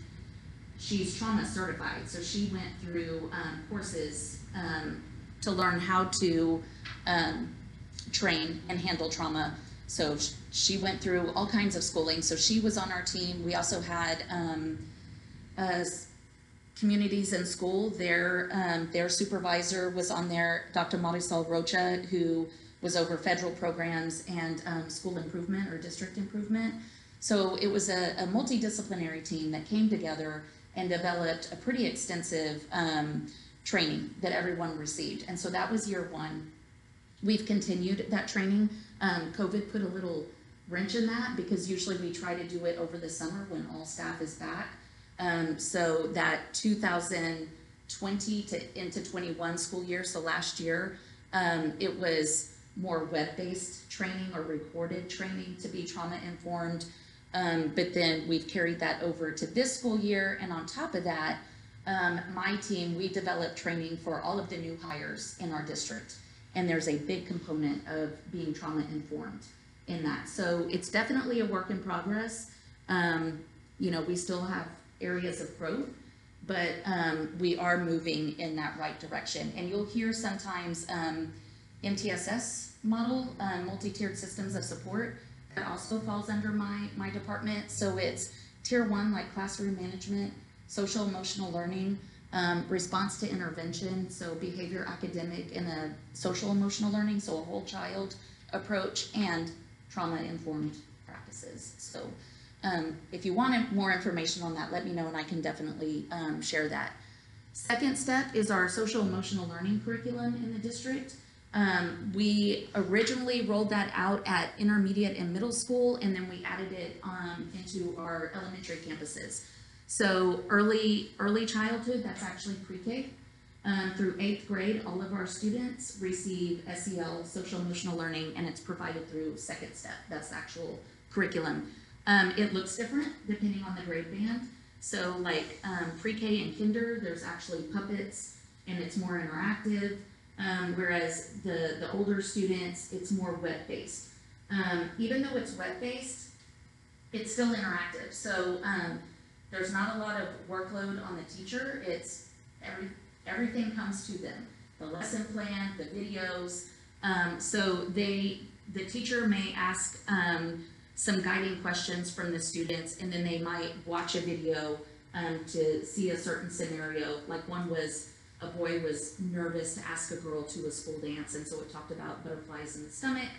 she's trauma certified. So she went through um, courses um, to learn how to um, train and handle trauma. So sh- she went through all kinds of schooling. So she was on our team. We also had um, uh, communities in school. Their, um, their supervisor was on there, Doctor Marisol Rocha, who was over federal programs and um, school improvement or district improvement. So it was a, a multidisciplinary team that came together and developed a pretty extensive um, training that everyone received. And so that was year one. We've continued that training. Um, COVID put a little wrench in that because usually we try to do it over the summer when all staff is back. Um, so that two thousand twenty to into twenty-one school year, so last year, um, it was more web-based training or recorded training to be trauma-informed. Um, but then we've carried that over to this school year, and on top of that, um, my team, we developed training for all of the new hires in our district. And there's a big component of being trauma-informed in that. So it's definitely a work in progress. Um, you know, we still have areas of growth, but um, we are moving in that right direction. And you'll hear sometimes um, M T S S model, uh, multi-tiered systems of support, that also falls under my, my department. So it's tier one, like classroom management, social emotional learning, um, response to intervention, so behavior, academic, and a social emotional learning, so a whole child approach, and trauma-informed practices. So um, if you want more information on that, let me know and I can definitely um, share that. Second step is our social emotional learning curriculum in the district. Um, we originally rolled that out at intermediate and middle school, and then we added it um, into our elementary campuses. So early early childhood, that's actually pre-K. Um, through eighth grade, all of our students receive S E L, social emotional learning, and it's provided through Second Step. That's the actual curriculum. Um, it looks different depending on the grade band. So like um, pre-K and kinder, there's actually puppets, and it's more interactive. Um, whereas the, the older students, it's more web-based. Um, even though it's web-based, it's still interactive. So um, there's not a lot of workload on the teacher. It's every, everything comes to them. The lesson plan, the videos. Um, so they, the teacher may ask um, some guiding questions from the students, and then they might watch a video um, to see a certain scenario. Like one was, a boy was nervous to ask a girl to a school dance, and so it talked about butterflies in the stomach.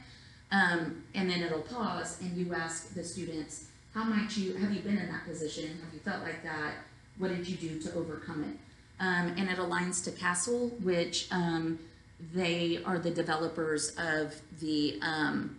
Um, and then it'll pause, and you ask the students, how might you, have you been in that position? Have you felt like that? What did you do to overcome it? Um, and it aligns to CASEL, which um, they are the developers of the, um,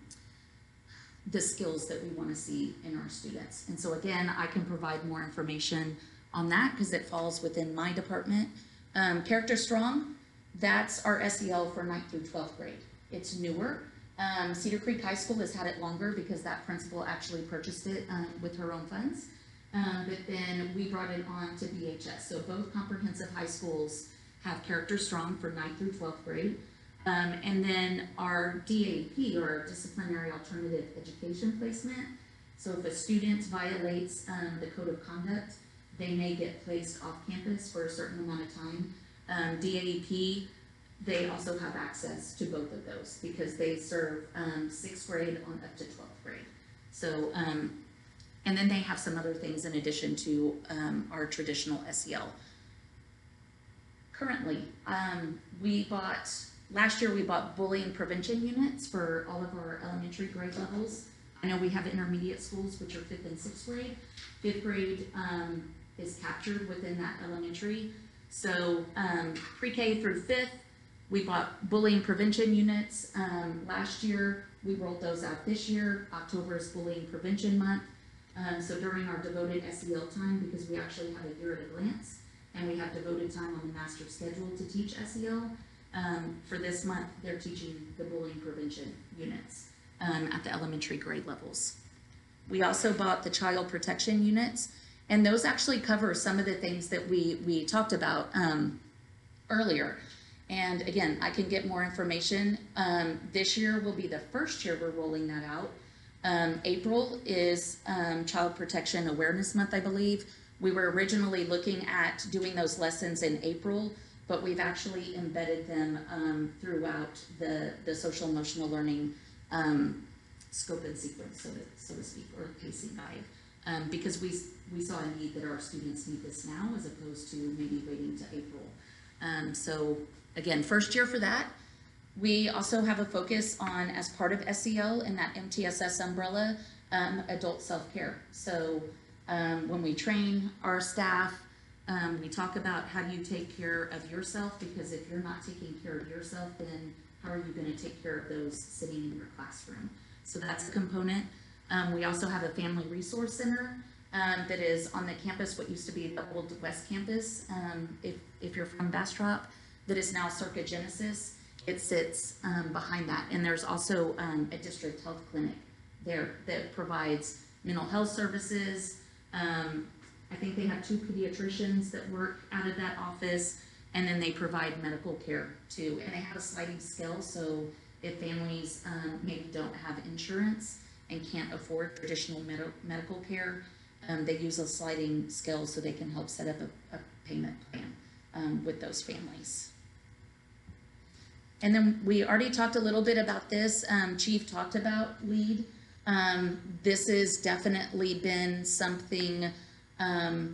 the skills that we want to see in our students. And so again, I can provide more information on that because it falls within my department. Um, Character Strong, that's our S E L for ninth through twelfth grade. It's newer. Um, Cedar Creek High School has had it longer because that principal actually purchased it um, with her own funds. Um, but then we brought it on to B H S. So both comprehensive high schools have Character Strong for ninth through twelfth grade. Um, and then our D A P, or our Disciplinary Alternative Education Placement. So if a student violates um, the code of conduct, they may get placed off campus for a certain amount of time. Um, D A E P, they also have access to both of those because they serve um, sixth grade on up to twelfth grade. So, um, and then they have some other things in addition to um, our traditional S E L. Currently, um, we bought, last year we bought bullying prevention units for all of our elementary grade levels. I know we have intermediate schools, which are fifth and sixth grade. Fifth grade um, is captured within that elementary. So um, pre-K through fifth, we bought bullying prevention units. Um, last year, we rolled those out this year. October is bullying prevention month. Um, so during our devoted S E L time, because we actually have a year at a glance, and we have devoted time on the master schedule to teach S E L, Um, for this month, they're teaching the bullying prevention units um, at the elementary grade levels. We also bought the child protection units, and those actually cover some of the things that we, we talked about um, earlier. And again, I can get more information. Um, this year will be the first year we're rolling that out. Um, April is um, Child Protection Awareness Month, I believe. We were originally looking at doing those lessons in April, but we've actually embedded them um, throughout the, the social emotional learning um, scope and sequence, so to, so to speak, or pacing guide, um, because we, we saw a need that our students need this now as opposed to maybe waiting to April. Um, so again, first year for that. We also have a focus on, as part of S E L and that M T S S umbrella, um, adult self-care. So um, when we train our staff, um, we talk about how do you take care of yourself, because if you're not taking care of yourself, then how are you going to take care of those sitting in your classroom? So that's a component. Um, we also have a family resource center um, that is on the campus, what used to be the old West Campus, um, if, if you're from Bastrop, that is now Circa Genesis. It sits um, behind that. And there's also um, a district health clinic there that provides mental health services. Um, I think they have two pediatricians that work out of that office, and then they provide medical care too. And they have a sliding scale, so if families um, maybe don't have insurance and can't afford traditional med medical care, um, they use a sliding scale so they can help set up a, a payment plan um, with those families. And then we already talked a little bit about this. Um, Chief talked about LEAD. Um, this has definitely been something um,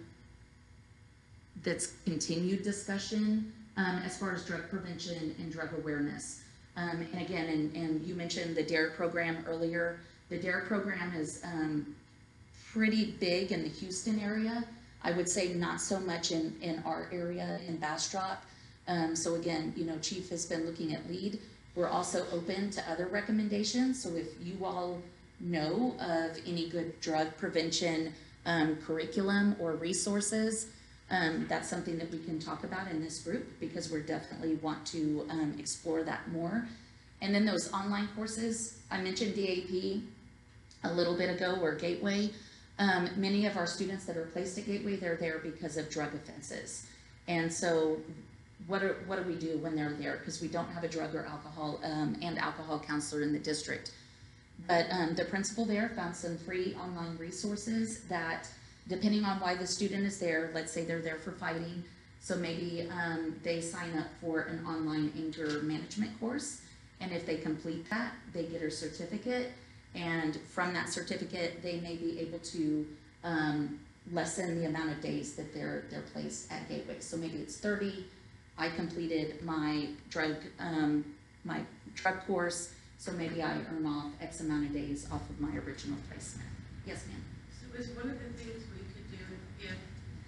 that's continued discussion um, as far as drug prevention and drug awareness. Um, and again, and, and you mentioned the DARE program earlier. The DARE program is um, pretty big in the Houston area. I would say not so much in, in our area in Bastrop. Um, so again, you know, Chief has been looking at LEAD. We're also open to other recommendations. So if you all know of any good drug prevention um, curriculum or resources, um, that's something that we can talk about in this group, because we're definitely want to um, explore that more. And then those online courses, I mentioned D A P a little bit ago, or Gateway. Um, many of our students that are placed at Gateway, they're there because of drug offenses. And so what, are, what do we do when they're there? Because we don't have a drug or alcohol um, and alcohol counselor in the district. But um, the principal there found some free online resources that, depending on why the student is there, let's say they're there for fighting, so maybe um, they sign up for an online anger management course, and if they complete that, they get a certificate, and from that certificate, they may be able to um, lessen the amount of days that they're, they're placed at Gateway. So maybe it's thirty, I completed my drug, um, my drug course, so maybe I earn off X amount of days off of my original placement. Yes, ma'am. So is one of the things we could do if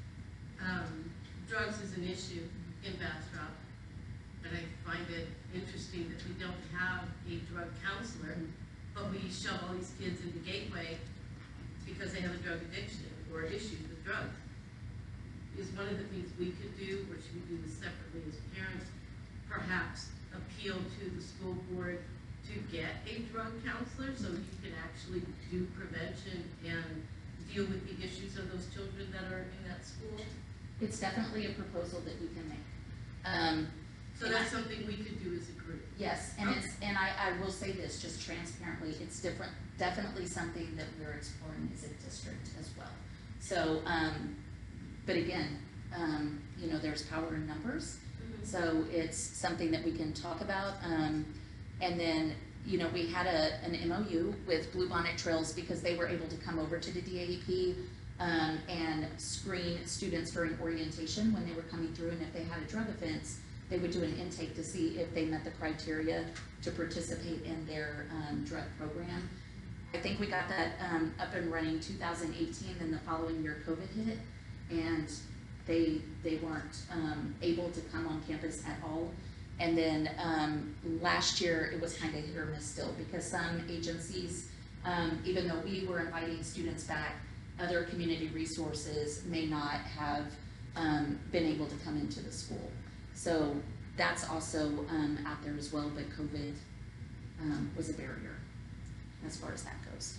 um, drugs is an issue in Bastrop, and I find it interesting that we don't have a drug counselor, but we shove all these kids into Gateway because they have a drug addiction or issues with drugs. Is one of the things we could do, or should we do this separately as parents, perhaps appeal to the school board to get a drug counselor so you can actually do prevention and deal with the issues of those children that are in that school? It's definitely a proposal that we can make. Um, So that's something we could do as a group? yes, and it's, and I, I will say this just transparently, it's different, definitely something that we're exploring as a district as well. So, um, but again, um, you know, there's power in numbers. Mm-hmm. So it's something that we can talk about. Um, and then, you know, we had a, an M O U with Bluebonnet Trails because they were able to come over to the D A E P um, and screen students during orientation when they were coming through, and if they had a drug offense, they would do an intake to see if they met the criteria to participate in their um, drug program. I think we got that um, up and running two thousand eighteen, then the following year COVID hit, and they they weren't um, able to come on campus at all. And then um, last year it was kind of hit or miss still, because some agencies, um, even though we were inviting students back, other community resources may not have um, been able to come into the school. So that's also um, out there as well, but COVID um, was a barrier as far as that goes.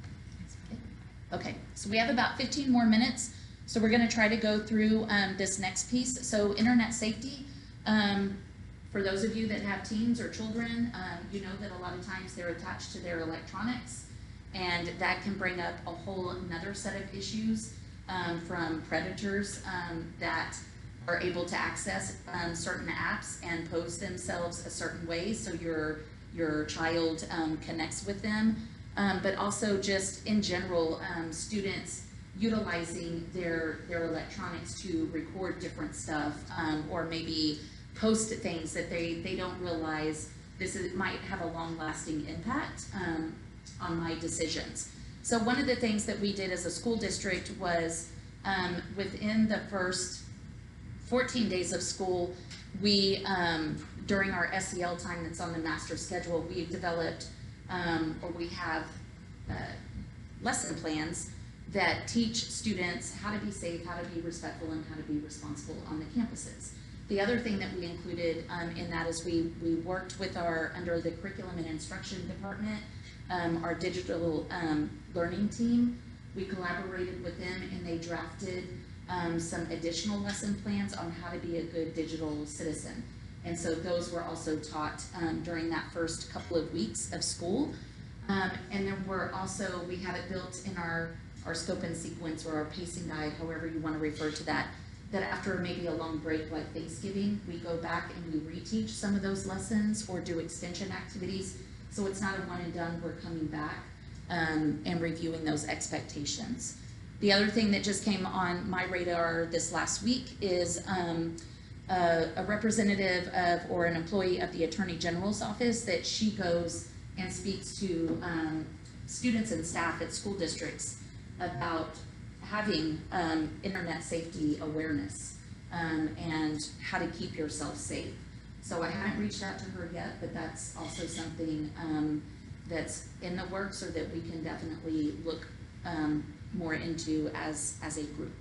Okay, so we have about fifteen more minutes, so we're gonna try to go through um, this next piece. So internet safety, um, for those of you that have teens or children, um, you know that a lot of times they're attached to their electronics, and that can bring up a whole another set of issues um, from predators um, that are able to access um, certain apps and pose themselves a certain way so your, your child um, connects with them. Um, but also just in general, um, students utilizing their, their electronics to record different stuff um, or maybe post things that they, they don't realize this is, might have a long-lasting impact um, on my decisions. So one of the things that we did as a school district was um, within the first fourteen days of school, we, um, during our S E L time that's on the master schedule, we've developed um, or we have uh, lesson plans that teach students how to be safe, how to be respectful, and how to be responsible on the campuses. The other thing that we included um, in that is we, we worked with our, under the curriculum and instruction department, um, our digital um, learning team. We collaborated with them and they drafted um, some additional lesson plans on how to be a good digital citizen. And so those were also taught um, during that first couple of weeks of school. Um, and then we're also, we have it built in our, our scope and sequence or our pacing guide, however you want to refer to that, that after maybe a long break like Thanksgiving, we go back and we reteach some of those lessons or do extension activities. So it's not a one and done, we're coming back um, and reviewing those expectations. The other thing that just came on my radar this last week is um, a, a representative of or an employee of the Attorney General's office that she goes and speaks to um, students and staff at school districts about having um, internet safety awareness um, and how to keep yourself safe. So I haven't reached out to her yet, but that's also something um, that's in the works or that we can definitely look um, more into as, as a group.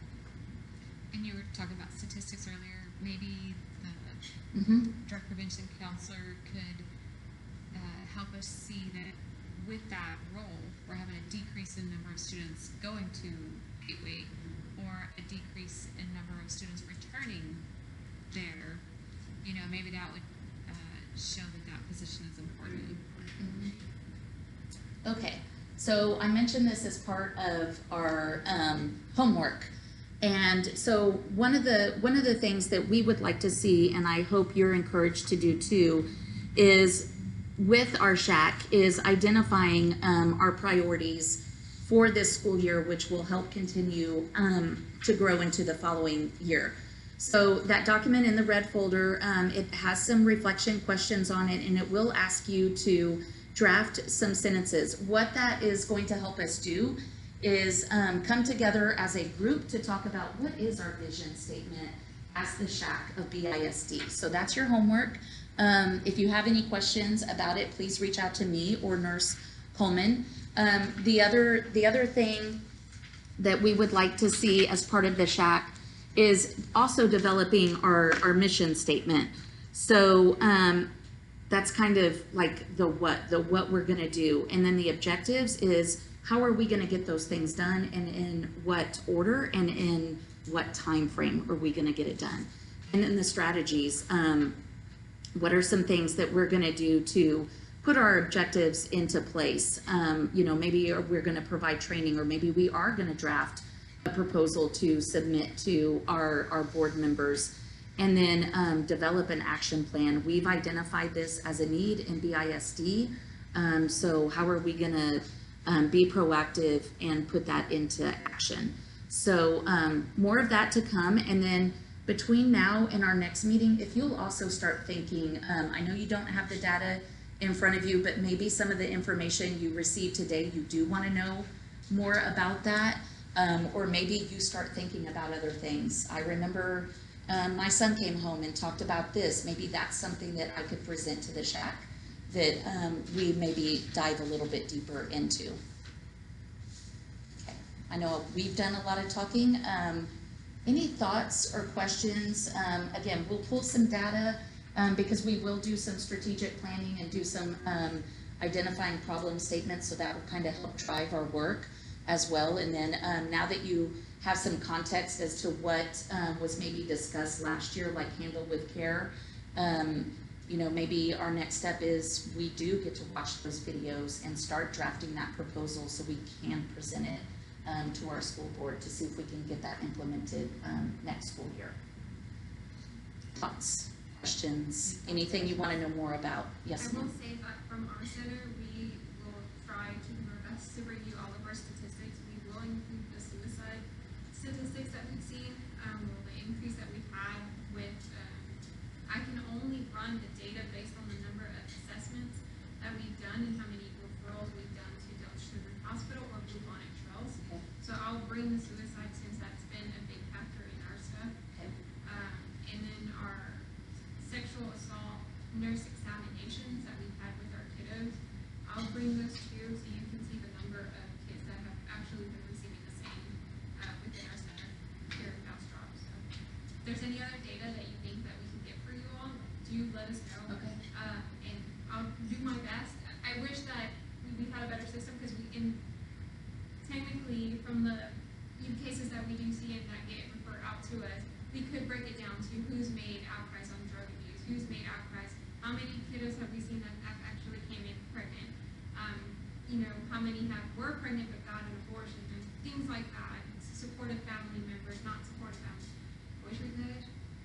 And you were talking about statistics earlier. Maybe the Mm-hmm. drug prevention counselor could uh, help us see that with that role, we're having a decrease in number of students going to Gateway or a decrease in number of students returning there. You know, maybe that would uh, show that that position is important. Mm-hmm. Okay, so I mentioned this as part of our um, homework. And so one of the one of the things that we would like to see, and I hope you're encouraged to do too, is with our shack is identifying um, our priorities for this school year, which will help continue um, to grow into the following year. So that document in the red folder, um, it has some reflection questions on it, and it will ask you to draft some sentences. What that is going to help us do is um, come together as a group to talk about what is our vision statement as the shack of B I S D. So that's your homework. Um, if you have any questions about it, please reach out to me or Nurse Coleman. Um, the other the other thing that we would like to see as part of the shack is also developing our, our mission statement. So um, that's kind of like the what, the what we're gonna do. And then the objectives is how are we gonna get those things done and in what order and in what time frame are we gonna get it done? And then the strategies, um, what are some things that we're gonna do to put our objectives into place? Um, you know, maybe we're gonna provide training, or maybe we are gonna draft a proposal to submit to our, our board members, and then um, develop an action plan. We've identified this as a need in B I S D, um, so how are we gonna um, be proactive and put that into action? So um, more of that to come, and then between now and our next meeting, if you'll also start thinking, um, I know you don't have the data in front of you, but maybe some of the information you received today, you do want to know more about that, um, or maybe you start thinking about other things. I remember um, my son came home and talked about this. Maybe that's something that I could present to the shack that um, we maybe dive a little bit deeper into. Okay. I know we've done a lot of talking. Um, Any thoughts or questions? Um, again, we'll pull some data um, because we will do some strategic planning and do some, um, identifying problem statements, so that will kind of help drive our work as well. And then, um, now that you have some context as to what, um, was maybe discussed last year, like Handle with Care, um, you know, maybe our next step is we do get to watch those videos and start drafting that proposal so we can present it, um, to our school board to see if we can get that implemented, um, next school year. Thoughts, questions, anything you want to know more about? Yes, I will ma'am. say that from our center, we will try to do our best to bring you all of our statistics. We will include the suicide statistics that we've seen, um, or the increase that we've had with, um, I can only run the data based on the number of assessments that we've done and how many referrals we've done to Dutch Children's Hospital or Bubonic Trails. Okay. So I'll bring the suicide since that's been a big factor in our stuff. Okay. Um, and then our sexual assault nurse examinations that we've had with our kiddos, I'll bring those too, so you can see the number of kids that have actually been receiving the same, uh, within our center here in Bastrop. So if there's any other data that you think that we can get for you all, do let us know. Okay. Uh, and I'll do my best. I wish that we, we had a better system, because we, in, technically, from the few cases that we do see and that get referred out to us, we could break it down to who's made outcries on drug abuse, who's made outcries, how many kiddos have we seen that have actually came in pregnant, um, you know, how many have were pregnant but got an abortion, and things like that. Supportive family members, not supportive family. Wish we could,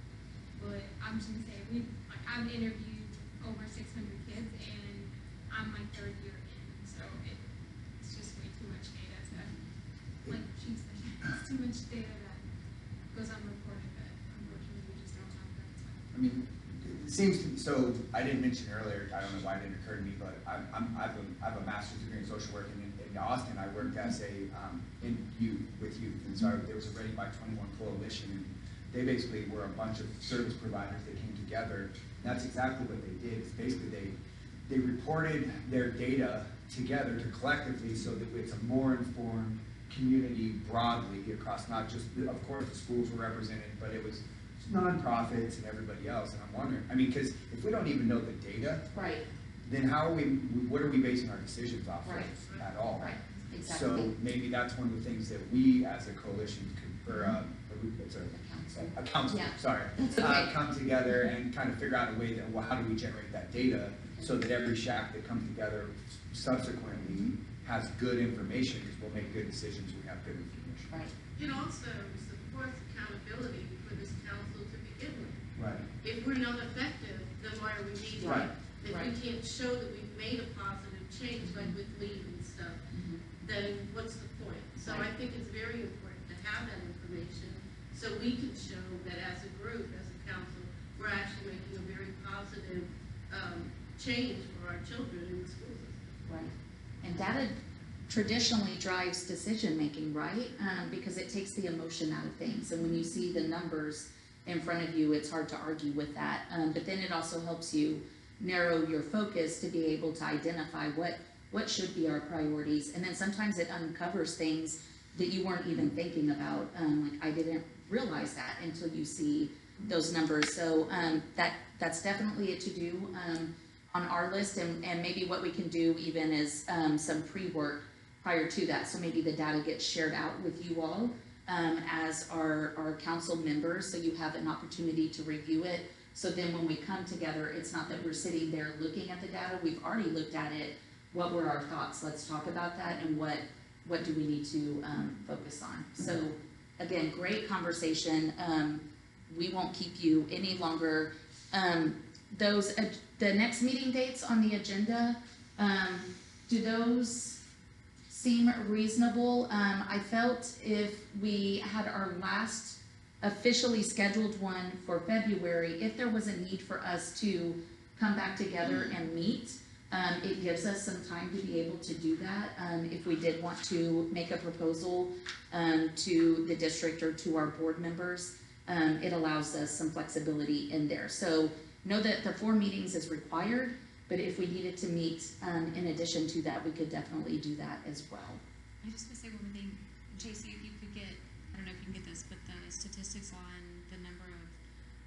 but I'm just gonna say we. Like, I've interviewed over six hundred kids, and I'm my third year in, so it, it's just way too much data to, like she said, it's too much data that goes unreported, but unfortunately we just don't have that time. I mean, it seems to, so, I didn't mention earlier, I don't know why it didn't occur to me, but I'm, I'm, I have a, I have a master's degree in social work, and in, in Austin, I worked as a, um, in youth, with youth, and so I, there was a Ready by twenty-one coalition, and they basically were a bunch of service providers that came together, and that's exactly what they did, is basically they, they reported their data together to collectively, so that it's a more informed community broadly across, not just, of course, the schools were represented, but it was nonprofits and everybody else, and I'm wondering, I mean, because if we don't even know the data, Right, then how are we, what are we basing our decisions off Right. of at all? right, So exactly. maybe that's one of the things that we as a coalition could, or, uh, it's a, Council. a council, Yeah. sorry, That's uh, okay. come together and kind of figure out a way that, well, how do we generate that data so that every shack that comes together subsequently has good information, because we'll make good decisions, we have good information. Right, It also supports accountability for this council to begin with. Right. If we're not effective, then why are we meeting? Right. If Right. we can't show that we've made a positive change, like with leave and stuff, Mhm. then what's the point? So I Right. think it's very important to have that information, so we can show that as a group, as a council, we're actually making a very positive, um, change for our children in the school system. right. And data traditionally drives decision-making, right? Um, because it takes the emotion out of things, and when you see the numbers in front of you, it's hard to argue with that. Um, but then it also helps you narrow your focus to be able to identify what, what should be our priorities, and then sometimes it uncovers things that you weren't even thinking about. Um, like, I didn't realize that until you see those numbers. So, um, that, that's definitely a to-do, um, on our list, and, and maybe what we can do even is, um, some pre-work prior to that. So maybe the data gets shared out with you all, um, as our, our council members, so you have an opportunity to review it. So then when we come together, it's not that we're sitting there looking at the data, we've already looked at it. What were our thoughts? Let's talk about that, and what, what do we need to, um, focus on? So again, great conversation. Um, we won't keep you any longer. Um, those, uh, the next meeting dates on the agenda, um, do those seem reasonable? Um, I felt if we had our last officially scheduled one for February, if there was a need for us to come back together and meet, um, it gives us some time to be able to do that. Um, if we did want to make a proposal, um, to the district or to our board members, um, it allows us some flexibility in there. So know that the four meetings is required, but if we needed to meet, um, in addition to that, we could definitely do that as well. I just want to say one thing, J C, if you could get, I don't know if you can get this, but the statistics on the number of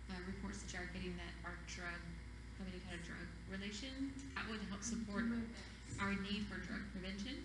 uh, reports that you are getting that are drug, have any kind of drug relation. That would help support our need for drug prevention.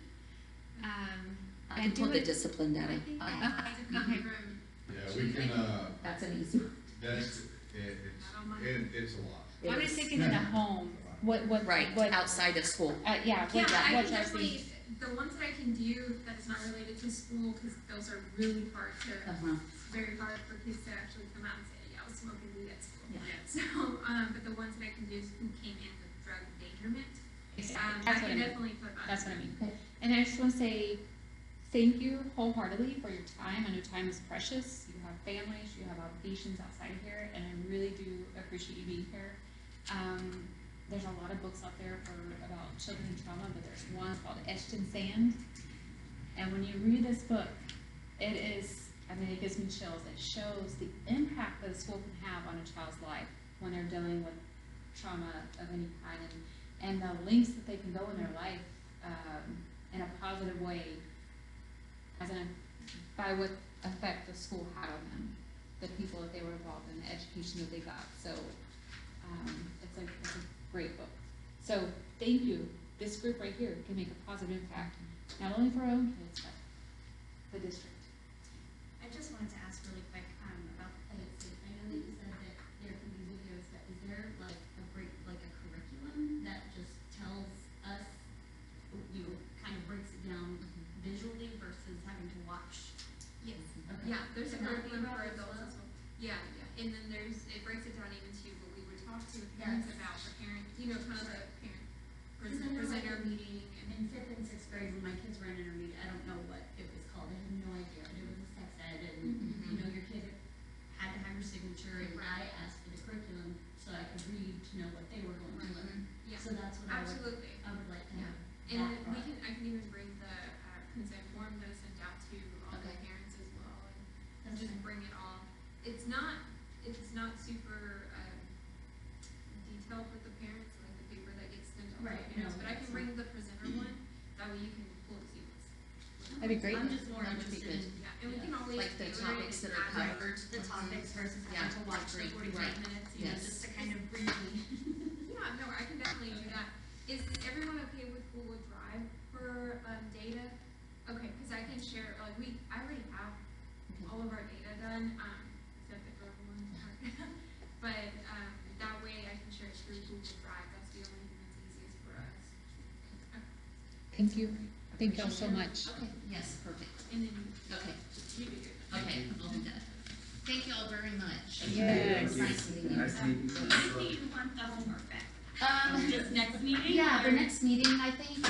Um, I and can pull do the it- discipline data. I think Uh, that needs to come Okay. from. Yeah, we can, uh, That's an easy one. that's, it, it's, it, it's a lot. It I'm is. just thinking in the home, what, what, Right, what, outside of school. uh, yeah, Yeah, what, I what can drives definitely, these? the ones that I can do that's not related to school, cause those are really hard to, Uh-huh. it's very hard for kids to actually come out and say, yeah, I was smoking weed at school. Yeah. So, um, but the ones that I can do is who came in with drug endangerment. Exactly. Um, I That's what I can mean. definitely put that. That's what I mean. Okay. And I just wanna say, thank you wholeheartedly for your time. I know time is precious. You have families, you have obligations outside of here, and I really do appreciate you being here. Um, there's a lot of books out there for, about children and trauma, but there's one called Etched in Sand. And when you read this book, it is, I mean, it gives me chills. It shows the impact that a school can have on a child's life when they're dealing with trauma of any kind, and, and the links that they can go in their life, um, in a positive way, as in, by what effect the school had on them, the people that they were involved in, the education that they got. So, um, it's a, it's a great book. So, thank you. This group right here can make a positive impact, not only for our own kids, but the district. I just wanted to ask really quick, um, about the Play It Safe. I know that you said that there can be videos, but is there like a break, like a curriculum that just tells us, you know, kind of breaks it down visually versus having to watch? Yes, Okay. yeah, there's a Can that be curriculum for about as adults well? as well. Yeah, yeah, and then there's, it breaks it down even to what we would talk to the parents Yes. about, the parent, you know, kind of the parent Because I present- know, like, presenter meeting and. In fifth and sixth grade, when my kids were in intermediate, I don't know what it was called, I had no idea, but it was a sex ed, and, Mhm. you know, your kid had to have your signature, and I asked for the curriculum so I could read to know what they were going to learn. Yeah, So that's what I would, absolutely. I would like to Yeah. have And that then we brought. can, I can even bring the uh, consent form that I sent out to all the Okay. parents as well, and That's just fine. bring it all. It's not, it's not super, um, detailed with the parents, like the paper that gets sent out to Right, the parents, no, but I that's can bring the presenter one, that way you can pull and see what's. That'd be great. I'm just more That would be interested in, Yeah, and we Yeah. can always. Like the tailor it topics that are as a- covered. the topics versus Yeah, having to watch the right, forty-five right. minutes, you know, Yes. just to kind of briefly. Yeah, no, I can definitely do that. Is everyone okay with Google Drive for, um, data? Okay, cause I can share, like, we, I already have all of our data done, um, except the drug one part. But, um, that way I can share it through Google Drive, that's the only thing that's easiest for us. Thank you. Thank y'all so much. Okay, yes, perfect. And then Okay, you do it. okay, I'll do that. Thank you all very much. Yes. It's nice meeting you. Nice meeting you. Do you want the homework back? Um, Just next meeting? yeah, the or- next meeting, I think,